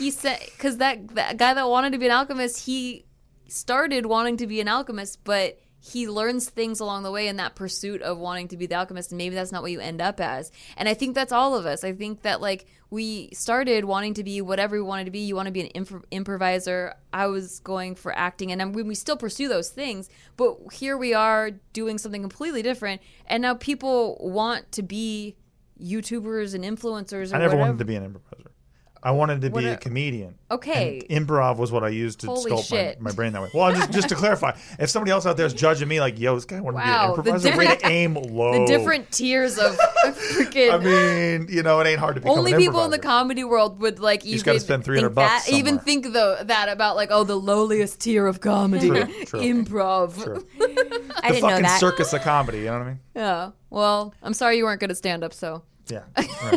Speaker 1: that guy that wanted to be an alchemist, he started wanting to be an alchemist, but he learns things along the way in that pursuit of wanting to be the alchemist, and maybe that's not what you end up as. And I think that's all of us. I think that like we started wanting to be whatever we wanted to be. You want to be an improviser. I was going for acting, and we still pursue those things. But here we are doing something completely different, and now people want to be YouTubers and influencers. Or
Speaker 2: I never
Speaker 1: whatever.
Speaker 2: wanted to be an improviser. I wanted to be a
Speaker 1: What-
Speaker 2: comedian.
Speaker 1: Okay.
Speaker 2: And improv was what I used to
Speaker 1: Holy
Speaker 2: sculpt
Speaker 1: shit.
Speaker 2: my brain that way. Well, just to clarify, if somebody else out there is judging me like, yo, this guy wanted
Speaker 1: Wow,
Speaker 2: to
Speaker 1: the
Speaker 2: be an improviser, way
Speaker 1: different-
Speaker 2: to aim low.
Speaker 1: The different tiers of freaking.
Speaker 2: I mean, it ain't hard to become
Speaker 1: Only
Speaker 2: an
Speaker 1: people in the
Speaker 2: improviser.
Speaker 1: comedy world would like
Speaker 2: just gotta spend $300
Speaker 1: think that,
Speaker 2: somewhere.
Speaker 1: even think that about like the lowliest tier of comedy,
Speaker 2: True.
Speaker 1: improv.
Speaker 2: Sure.
Speaker 4: I
Speaker 2: The
Speaker 4: didn't know
Speaker 2: fucking
Speaker 4: that.
Speaker 2: circus of comedy, you know what I mean?
Speaker 1: Yeah. Well, I'm sorry you weren't good at stand up. So
Speaker 2: Yeah. Right.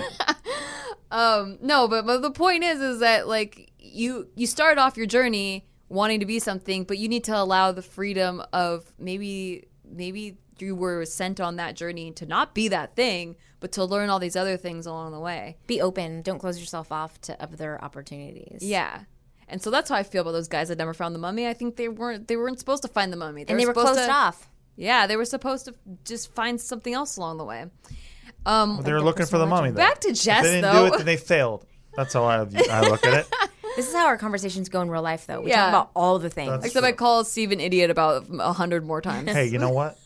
Speaker 1: no, but the point is that like you start off your journey wanting to be something, but you need to allow the freedom of maybe you were sent on that journey to not be that thing, but to learn all these other things along the way.
Speaker 4: Be open. Don't close yourself off to other opportunities.
Speaker 1: Yeah. And so that's how I feel about those guys that never found the mummy. I think they weren't supposed to find the mummy.
Speaker 4: And they were
Speaker 1: supposed
Speaker 4: closed
Speaker 1: to-
Speaker 4: off.
Speaker 1: Yeah, they were supposed to just find something else along the way.
Speaker 2: Well, they were looking for the mummy, though.
Speaker 1: Back to Jess,
Speaker 2: If they didn't
Speaker 1: though.
Speaker 2: do it, then they failed. That's how I look at it.
Speaker 4: This is how our conversations go in real life, though. We
Speaker 1: Yeah.
Speaker 4: talk about all the things.
Speaker 2: That's-
Speaker 1: Except I call Steve an idiot about 100 more times.
Speaker 2: Hey, you know what?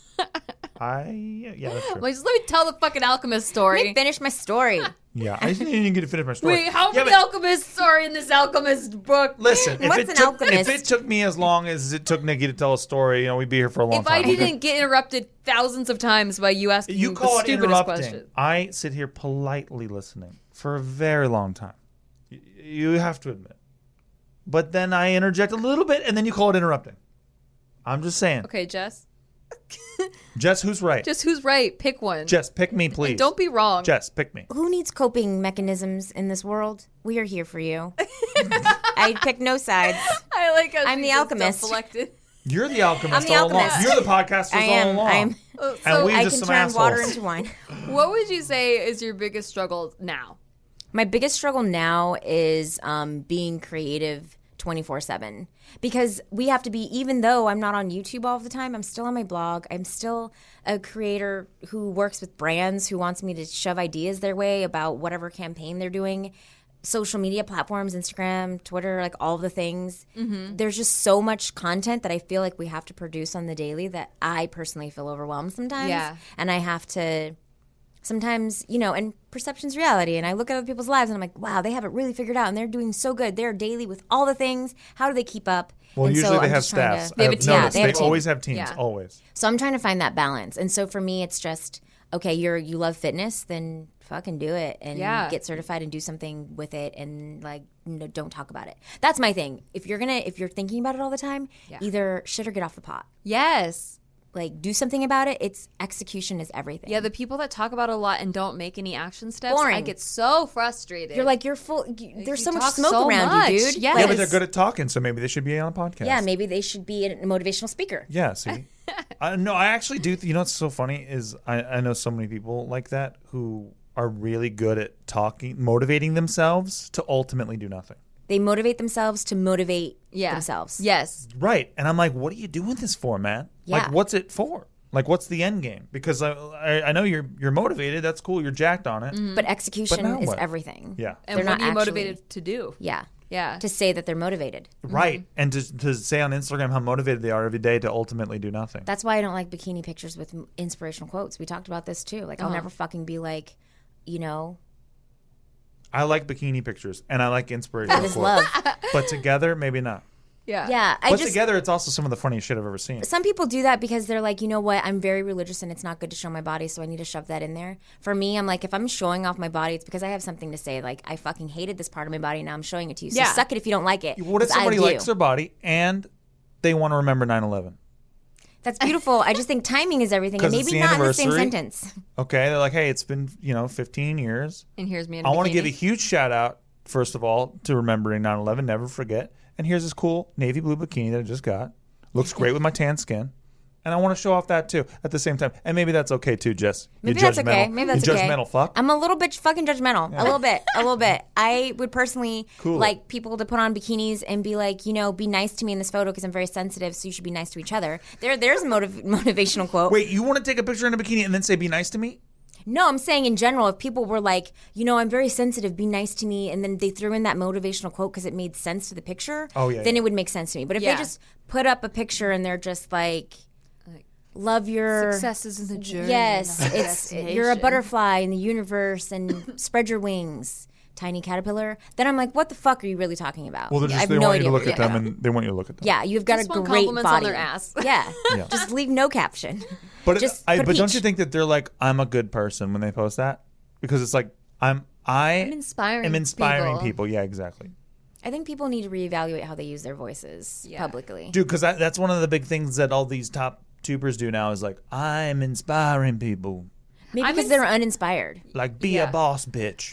Speaker 2: Yeah, that's true.
Speaker 1: Like, just let me tell the fucking alchemist
Speaker 4: Let
Speaker 1: story.
Speaker 4: me finish my story.
Speaker 2: Yeah, I just didn't get to finish my story.
Speaker 1: Wait, how
Speaker 2: yeah,
Speaker 1: many
Speaker 2: but
Speaker 1: alchemists are in this alchemist book?
Speaker 2: listen, if
Speaker 4: What's
Speaker 2: it,
Speaker 4: an
Speaker 2: took,
Speaker 4: alchemist?
Speaker 2: if it took me as long as it took Nikki to tell a story, we'd be here for a long
Speaker 1: If I
Speaker 2: time.
Speaker 1: didn't get interrupted thousands of times by you asking
Speaker 2: You
Speaker 1: the
Speaker 2: call it
Speaker 1: stupidest
Speaker 2: interrupting.
Speaker 1: question.
Speaker 2: I sit here politely listening for a very long time. You have to admit. But then I interject a little bit, and then you call it interrupting. I'm just saying.
Speaker 1: Okay, Jess.
Speaker 2: Jess, who's right?
Speaker 1: Just who's right? Pick one.
Speaker 2: Jess, pick me, please.
Speaker 1: Don't be wrong.
Speaker 2: Jess, pick me.
Speaker 4: Who needs coping mechanisms in this world? We are here for you. I pick no sides.
Speaker 1: I like how
Speaker 4: I'm
Speaker 1: she
Speaker 4: the
Speaker 1: just
Speaker 4: alchemist.
Speaker 1: deflected.
Speaker 2: You're the alchemist
Speaker 4: I'm the
Speaker 2: all along.
Speaker 4: alchemist.
Speaker 2: You're the podcasters
Speaker 4: I am.
Speaker 2: all along.
Speaker 4: I'm.
Speaker 2: And we
Speaker 4: I
Speaker 2: just
Speaker 4: can
Speaker 2: some
Speaker 4: turn
Speaker 2: assholes.
Speaker 4: water into wine.
Speaker 1: What would you say is your biggest struggle now?
Speaker 4: My biggest struggle now is being creative 24/7 because we have to be, even though I'm not on YouTube all the time, I'm still on my blog. I'm still a creator who works with brands who wants me to shove ideas their way about whatever campaign they're doing. Social media platforms, Instagram, Twitter, like all the things. Mm-hmm. There's just so much content that I feel like we have to produce on the daily that I personally feel overwhelmed sometimes.
Speaker 1: Yeah.
Speaker 4: And I have to sometimes, and perception's reality. And I look at other people's lives and I'm like, wow, they have it really figured out and they're doing so good. They're daily with all the things. How do they keep up?
Speaker 2: Well,
Speaker 4: and
Speaker 2: usually
Speaker 4: so
Speaker 2: they
Speaker 4: I'm
Speaker 2: have
Speaker 4: just trying
Speaker 2: staffs.
Speaker 4: to-
Speaker 1: They have a
Speaker 2: I've
Speaker 1: team.
Speaker 2: noticed.
Speaker 4: Yeah, they have a
Speaker 2: They
Speaker 4: team.
Speaker 2: always have teams,
Speaker 1: Yeah.
Speaker 2: always.
Speaker 4: So I'm trying to find that balance. And so for me, it's just, okay, you love fitness, then fucking do it and get certified and do something with it and don't talk about it. That's my thing. If you're thinking about it all the time, either shit or get off the pot.
Speaker 1: Yes.
Speaker 4: Like, do something about it. It's execution is everything.
Speaker 1: Yeah, the people that talk about a lot and don't make any action steps,
Speaker 4: Boring.
Speaker 1: I get so frustrated.
Speaker 4: You're like, there's so much
Speaker 1: talk
Speaker 4: smoke
Speaker 1: so
Speaker 4: around
Speaker 1: much.
Speaker 4: you, dude.
Speaker 1: Yes.
Speaker 2: Yeah, but they're good at talking, so maybe they should be on a podcast.
Speaker 4: Yeah, maybe they should be a motivational speaker.
Speaker 2: Yeah, see? No, I actually do. You know what's so funny is I know so many people like that who are really good at motivating themselves to ultimately do nothing.
Speaker 4: They motivate themselves to motivate themselves.
Speaker 1: Yes.
Speaker 2: Right. And I'm like, what are you doing this for, man?
Speaker 4: Yeah.
Speaker 2: Like, what's it for? Like, what's the end game? Because I know you're motivated. That's cool. You're jacked on it.
Speaker 4: But execution
Speaker 2: now
Speaker 4: is
Speaker 2: what?
Speaker 4: everything.
Speaker 2: Yeah.
Speaker 1: And
Speaker 4: They're
Speaker 1: what
Speaker 4: not
Speaker 1: are you
Speaker 4: actually-
Speaker 1: motivated to do?
Speaker 4: Yeah.
Speaker 1: Yeah.
Speaker 4: To say that they're motivated.
Speaker 2: Right. And to say on Instagram how motivated they are every day to ultimately do nothing.
Speaker 4: That's why I don't like bikini pictures with inspirational quotes. We talked about this too. Like, I'll never fucking be like,
Speaker 2: I like bikini pictures and I like inspirational
Speaker 4: that is
Speaker 2: quotes.
Speaker 4: love.
Speaker 2: But together, maybe not.
Speaker 1: Yeah.
Speaker 4: Yeah.
Speaker 2: But together, it's also some of the funniest shit I've ever seen.
Speaker 4: Some people do that because they're like, you know what, I'm very religious and it's not good to show my body, so I need to shove that in there. For me, I'm like, if I'm showing off my body, it's because I have something to say. Like, I fucking hated this part of my body, now I'm showing it to you. So suck it if you don't like it.
Speaker 2: What if
Speaker 4: 'cause I
Speaker 2: somebody
Speaker 4: do.
Speaker 2: likes their body and they want to remember 9/11?
Speaker 4: That's beautiful. I just think timing is everything, and
Speaker 2: 'Cause it's
Speaker 4: maybe
Speaker 2: the
Speaker 4: not in the same
Speaker 2: anniversary.
Speaker 4: sentence.
Speaker 2: Okay, they're like, hey, it's been 15 years.
Speaker 1: And here's me in a
Speaker 2: I want to
Speaker 1: bikini.
Speaker 2: give a huge shout out, first of all, to remembering 9/11. Never forget. And here's this cool navy blue bikini that I just got. Looks great with my tan skin. And I want to show off that too at the same time. And maybe that's okay too, Jess.
Speaker 4: Maybe
Speaker 2: you
Speaker 4: that's
Speaker 2: judgmental.
Speaker 4: okay. Maybe that's
Speaker 2: you
Speaker 4: okay.
Speaker 2: judgmental fuck.
Speaker 4: I'm a little bit fucking judgmental. A little bit. A little bit. I would personally
Speaker 2: Cool.
Speaker 4: like people to put on bikinis and be like, be nice to me in this photo because I'm very sensitive, so you should be nice to each other. There's a motivational quote.
Speaker 2: Wait, you want to take a picture in a bikini and then say, be nice to me?
Speaker 4: No, I'm saying in general, if people were like, I'm very sensitive, be nice to me, and then they threw in that motivational quote because it made sense to the picture, then it would make sense to me. But if they just put up a picture and they're just like love your
Speaker 1: successes in the journey.
Speaker 4: Yes,
Speaker 1: not the
Speaker 4: it's you're a
Speaker 1: destination.
Speaker 4: butterfly in the universe and spread your wings, tiny caterpillar. Then I'm like, what the fuck are you really talking about?
Speaker 2: Well,
Speaker 4: I have
Speaker 2: they
Speaker 4: no
Speaker 2: want you
Speaker 4: idea
Speaker 2: to
Speaker 4: what
Speaker 2: look at
Speaker 4: you're
Speaker 2: them
Speaker 4: talking
Speaker 2: and they want you to look at them.
Speaker 4: about. Yeah, you've got
Speaker 1: Just
Speaker 4: a
Speaker 1: want
Speaker 4: great
Speaker 1: compliments on
Speaker 4: body.
Speaker 1: their ass.
Speaker 4: Yeah, just leave no caption.
Speaker 2: But
Speaker 4: Just
Speaker 2: but
Speaker 4: put a
Speaker 2: don't you
Speaker 4: peach.
Speaker 2: think that they're like, I'm a good person when they post that? Because it's like I'm inspiring people. Yeah, exactly.
Speaker 4: I think people need to reevaluate how they use their voices publicly.
Speaker 2: Dude, because that's one of the big things that all these top tubers do now is like, I'm inspiring people.
Speaker 4: Maybe because they're uninspired.
Speaker 2: Like, be a boss, bitch.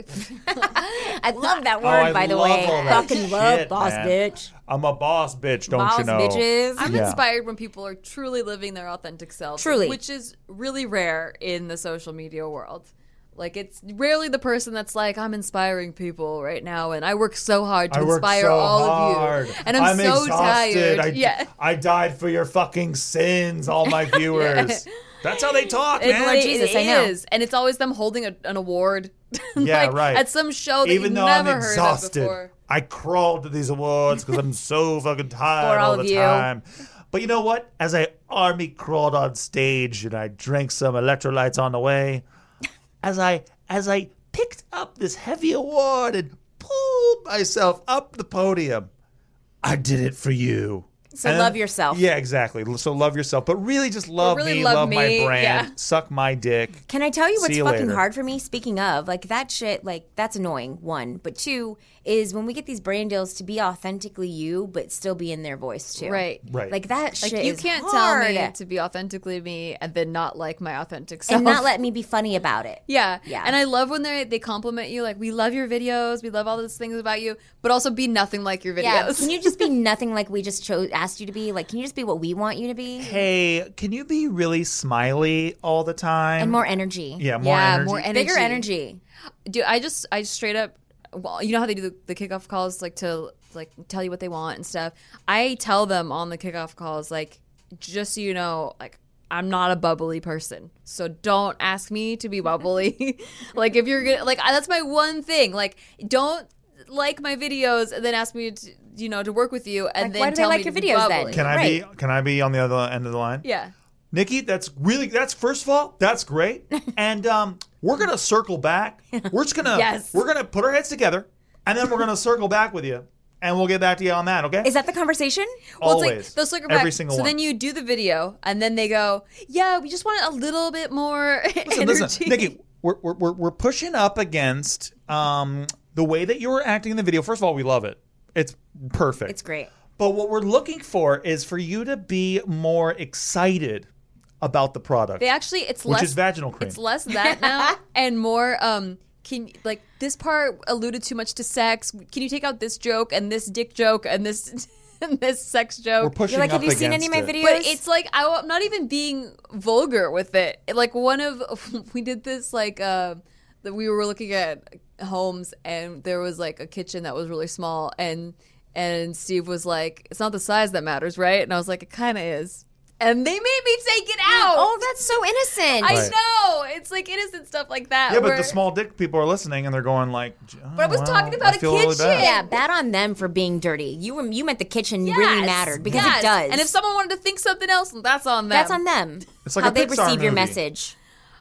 Speaker 4: I love that word,
Speaker 2: I
Speaker 4: by the
Speaker 2: love
Speaker 4: way.
Speaker 2: all that
Speaker 4: Fucking love
Speaker 2: shit,
Speaker 4: boss
Speaker 2: man.
Speaker 4: bitch.
Speaker 2: I'm a boss, bitch, don't
Speaker 4: Boss
Speaker 2: you know?
Speaker 4: bitches.
Speaker 1: I'm
Speaker 2: Yeah.
Speaker 1: inspired when people are truly living their authentic selves.
Speaker 4: Truly.
Speaker 1: Which is really rare in the social media world. Like, it's rarely the person that's like, I'm inspiring people right now, and I work so hard to
Speaker 2: I work
Speaker 1: inspire
Speaker 2: so
Speaker 1: all
Speaker 2: hard.
Speaker 1: of you. And I'm so
Speaker 2: exhausted.
Speaker 1: tired.
Speaker 2: I died for your fucking sins, all my viewers. That's how they talk, man.
Speaker 4: Lord Jesus, I know.
Speaker 1: is. And it's always them holding an award.
Speaker 2: Yeah,
Speaker 1: like,
Speaker 2: right.
Speaker 1: At some show that
Speaker 2: Even
Speaker 1: you've
Speaker 2: though
Speaker 1: never
Speaker 2: I'm
Speaker 1: heard of
Speaker 2: exhausted,
Speaker 1: before.
Speaker 2: I crawled to these awards because I'm so fucking tired
Speaker 4: For all
Speaker 2: all
Speaker 4: of
Speaker 2: the
Speaker 4: you.
Speaker 2: time. But you know what? As I army crawled on stage and I drank some electrolytes on the way, as I picked up this heavy award and pulled myself up the podium, I did it for you.
Speaker 4: So love yourself.
Speaker 2: Yeah, exactly. So love yourself, but really just love
Speaker 1: really
Speaker 2: me,
Speaker 1: love
Speaker 2: love my
Speaker 1: me,
Speaker 2: brand,
Speaker 1: yeah.
Speaker 2: suck my dick.
Speaker 4: Can I tell you what's
Speaker 2: See you
Speaker 4: fucking
Speaker 2: later.
Speaker 4: hard for me? Speaking of, like, that shit, like, that's annoying, one. But two, is when we get these brand deals to be authentically you, but still be in their voice too.
Speaker 1: Right.
Speaker 4: Like that shit
Speaker 1: Like you
Speaker 4: is
Speaker 1: can't
Speaker 4: hard.
Speaker 1: tell me to be authentically me and then not like my authentic self.
Speaker 4: And not let me be funny about it.
Speaker 1: Yeah.
Speaker 4: Yeah.
Speaker 1: And I love when they compliment you, like, we love your videos, we love all those things about you, but also be nothing like your videos.
Speaker 4: Yeah. Can you just be nothing like we just asked you to be? Like, can you just be what we want you to be?
Speaker 2: Hey, can you be really smiley all the time?
Speaker 4: And more energy.
Speaker 2: Yeah, more energy.
Speaker 4: Bigger energy.
Speaker 1: Dude, I straight up, well, you know how they do the kickoff calls, like to like tell you what they want and stuff. I tell them on the kickoff calls, like, just so you know, like, I'm not a bubbly person, so don't ask me to be bubbly. Like, if you're gonna, like, that's my one thing. Like, don't like my videos and then ask me to, to work with you and
Speaker 4: Like,
Speaker 1: then
Speaker 4: why do they
Speaker 1: tell
Speaker 4: like
Speaker 1: me
Speaker 4: your
Speaker 1: to be
Speaker 4: videos then?
Speaker 1: bubbly.
Speaker 2: Can I be on the other end of the line?
Speaker 1: Yeah.
Speaker 2: Nikki, that's first of all, that's great. And we're going to circle back. We're just going to,
Speaker 1: Yes.
Speaker 2: we're going to put our heads together and then we're going to circle back with you and we'll get back to you on that, okay?
Speaker 4: Is that the conversation?
Speaker 1: Well,
Speaker 2: Always.
Speaker 1: it's like they'll circle back.
Speaker 2: Every single
Speaker 1: so
Speaker 2: one.
Speaker 1: then you do the video and then they go, yeah, we just want a little bit more energy.
Speaker 2: Listen, Nikki, we're pushing up against the way that you were acting in the video. First of all, we love it. It's perfect.
Speaker 4: It's great.
Speaker 2: But what we're looking for is for you to be more excited about the product.
Speaker 1: It's
Speaker 2: which
Speaker 1: less
Speaker 2: is vaginal cream.
Speaker 1: It's less that now and more like this part alluded too much to sex. Can you take out this joke and this dick joke and this and this sex joke?
Speaker 2: We're pushing
Speaker 4: You're like,
Speaker 2: up
Speaker 4: have you seen any of my
Speaker 2: against it.
Speaker 4: videos?
Speaker 1: But it's like I'm not even being vulgar with it. Like we did this like that we were looking at homes and there was like a kitchen that was really small and Steve was like, it's not the size that matters, right? And I was like, it kind of is. And they made me take it out.
Speaker 4: Oh, that's so innocent.
Speaker 1: I
Speaker 2: Right.
Speaker 1: know. It's like innocent stuff like that.
Speaker 2: Yeah, but
Speaker 1: where-
Speaker 2: the small dick people are listening and they're going like, oh,
Speaker 1: But I was talking about
Speaker 2: I
Speaker 1: a
Speaker 2: feel really
Speaker 1: kitchen.
Speaker 2: bad.
Speaker 4: Yeah, bad on them for being dirty. You meant the kitchen really
Speaker 1: Yes,
Speaker 4: mattered because
Speaker 1: yes.
Speaker 4: it does.
Speaker 1: And if someone wanted to think something else, that's on them.
Speaker 4: that's on them.
Speaker 2: It's like
Speaker 4: how
Speaker 2: a
Speaker 4: they
Speaker 2: Pixar
Speaker 4: receive your
Speaker 2: movie.
Speaker 4: message.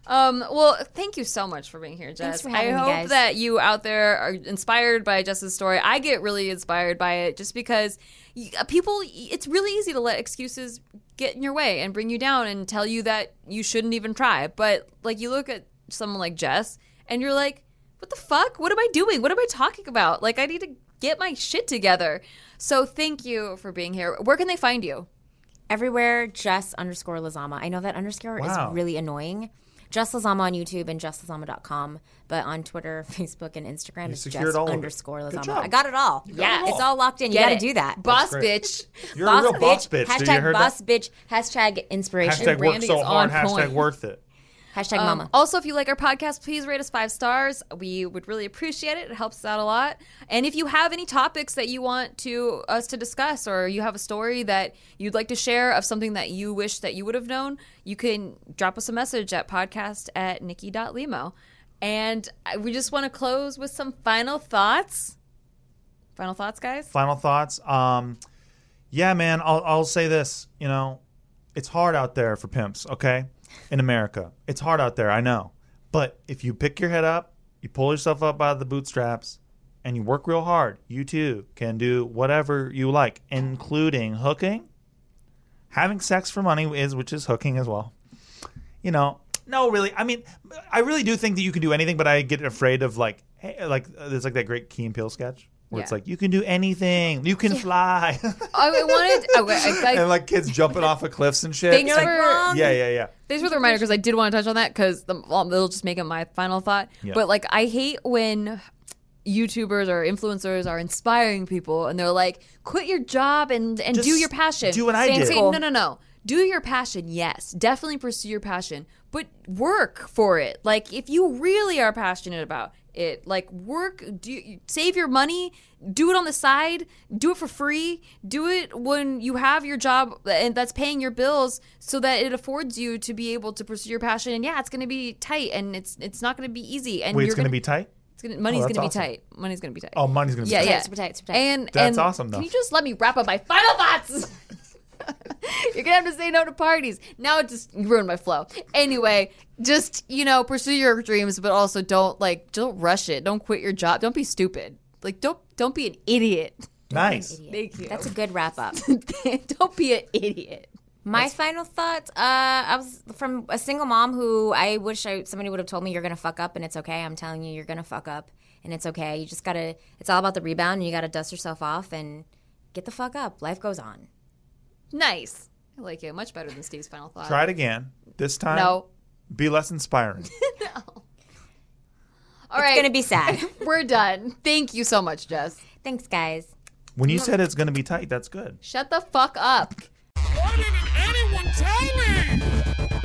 Speaker 1: Well, thank you so much for being here, Jess.
Speaker 4: Thanks for having
Speaker 1: I
Speaker 4: me,
Speaker 1: hope
Speaker 4: guys.
Speaker 1: that you out there are inspired by Jess's story. I get really inspired by it just because people, it's really easy to let excuses get in your way and bring you down and tell you that you shouldn't even try. But like you look at someone like Jess and you're like, what the fuck? What am I doing? What am I talking about? Like, I need to get my shit together. So thank you for being here. Where can they find you?
Speaker 4: Everywhere, Jess_Lazama. I know that underscore
Speaker 2: Wow.
Speaker 4: is really annoying. Jess Lazama on YouTube and JessLazama.com. But on Twitter, Facebook, and Instagram, it's
Speaker 2: secured all of it.
Speaker 4: Jess_Lazama.
Speaker 2: Good job.
Speaker 4: I got it all.
Speaker 2: got it all.
Speaker 4: It's all locked in. You
Speaker 1: Get
Speaker 4: got to
Speaker 1: it.
Speaker 4: do that.
Speaker 1: Boss
Speaker 2: great.
Speaker 1: bitch.
Speaker 2: You're a real boss bitch. Did you
Speaker 4: Hashtag
Speaker 2: hear
Speaker 4: boss
Speaker 2: that?
Speaker 4: bitch. Hashtag inspiration.
Speaker 2: Hashtag work
Speaker 1: branding
Speaker 2: so
Speaker 1: is
Speaker 2: hard.
Speaker 1: on point.
Speaker 2: Hashtag worth it.
Speaker 4: Hashtag mama.
Speaker 1: Also, if you like our podcast, please rate us 5 stars. We would really appreciate it. It helps us out a lot. And if you have any topics that you want us to discuss, or you have a story that you'd like to share of something that you wish that you would have known, you can drop us a message at podcast@nikki.limo. And we just want to close with some final thoughts. Final thoughts, guys?
Speaker 2: Final thoughts. Yeah, man, I'll say this. It's hard out there for pimps, okay? In America. It's hard out there, I know. But if you pick your head up, you pull yourself up out of the bootstraps, and you work real hard, you too can do whatever you like, including hooking. Having sex for money which is hooking as well. No, really. I mean, I really do think that you can do anything, but I get afraid of there's like that great Key and Peele sketch where it's
Speaker 1: Yeah.
Speaker 2: like, you can do anything. You can fly.
Speaker 1: I wanted...
Speaker 2: And like kids jumping off of cliffs and shit.
Speaker 1: Thanks
Speaker 2: It's like-
Speaker 1: for...
Speaker 2: Yeah.
Speaker 1: Thanks for the reminder, because I did want to touch on that, because it'll just make it my final thought.
Speaker 2: Yeah.
Speaker 1: But like, I hate when YouTubers or influencers are inspiring people and they're like, quit your job and
Speaker 2: Just
Speaker 1: do your passion.
Speaker 2: do what I did.
Speaker 1: No. Do your passion, yes. Definitely pursue your passion. But work for it. Like, if you really are passionate about it, like, save your money, do it on the side, do it for free, do it when you have your job and that's paying your bills, so that it affords you to be able to pursue your passion. And yeah, it's going to be tight and it's not going to be easy. And
Speaker 2: Wait,
Speaker 1: you're
Speaker 2: it's going to be tight?
Speaker 1: Money's
Speaker 2: that's
Speaker 1: going to be
Speaker 2: awesome.
Speaker 1: tight. Money's going to be tight.
Speaker 2: Oh, money's going to be
Speaker 1: Yeah,
Speaker 2: tight.
Speaker 1: yeah.
Speaker 4: Super tight.
Speaker 1: And
Speaker 2: That's
Speaker 1: and
Speaker 2: awesome, though.
Speaker 1: Can you just let me wrap up my final thoughts? You're gonna have to say no to parties. Now it just ruined my flow. Anyway, just pursue your dreams, but also don't rush it. Don't quit your job. Don't be stupid. Like don't be an idiot.
Speaker 2: Nice.
Speaker 1: Thank you.
Speaker 4: That's a good wrap up.
Speaker 1: Don't be an idiot.
Speaker 4: My final thoughts, I was from a single mom who I wish somebody would have told me, you're going to fuck up and it's okay. I'm telling you, you're going to fuck up. and it's okay. You just gotta. It's all about the rebound, and you gotta dust yourself off and get the fuck up. Life goes on.
Speaker 1: Nice. I like it. Much better than Steve's final thought.
Speaker 2: Try it again. This time,
Speaker 1: No.
Speaker 2: be less inspiring.
Speaker 1: All right.
Speaker 4: It's gonna be sad.
Speaker 1: We're done. Thank you so much, Jess.
Speaker 4: Thanks, guys.
Speaker 2: When you said it's going to be tight, that's good.
Speaker 1: Shut the fuck up.
Speaker 3: Why didn't anyone tell me?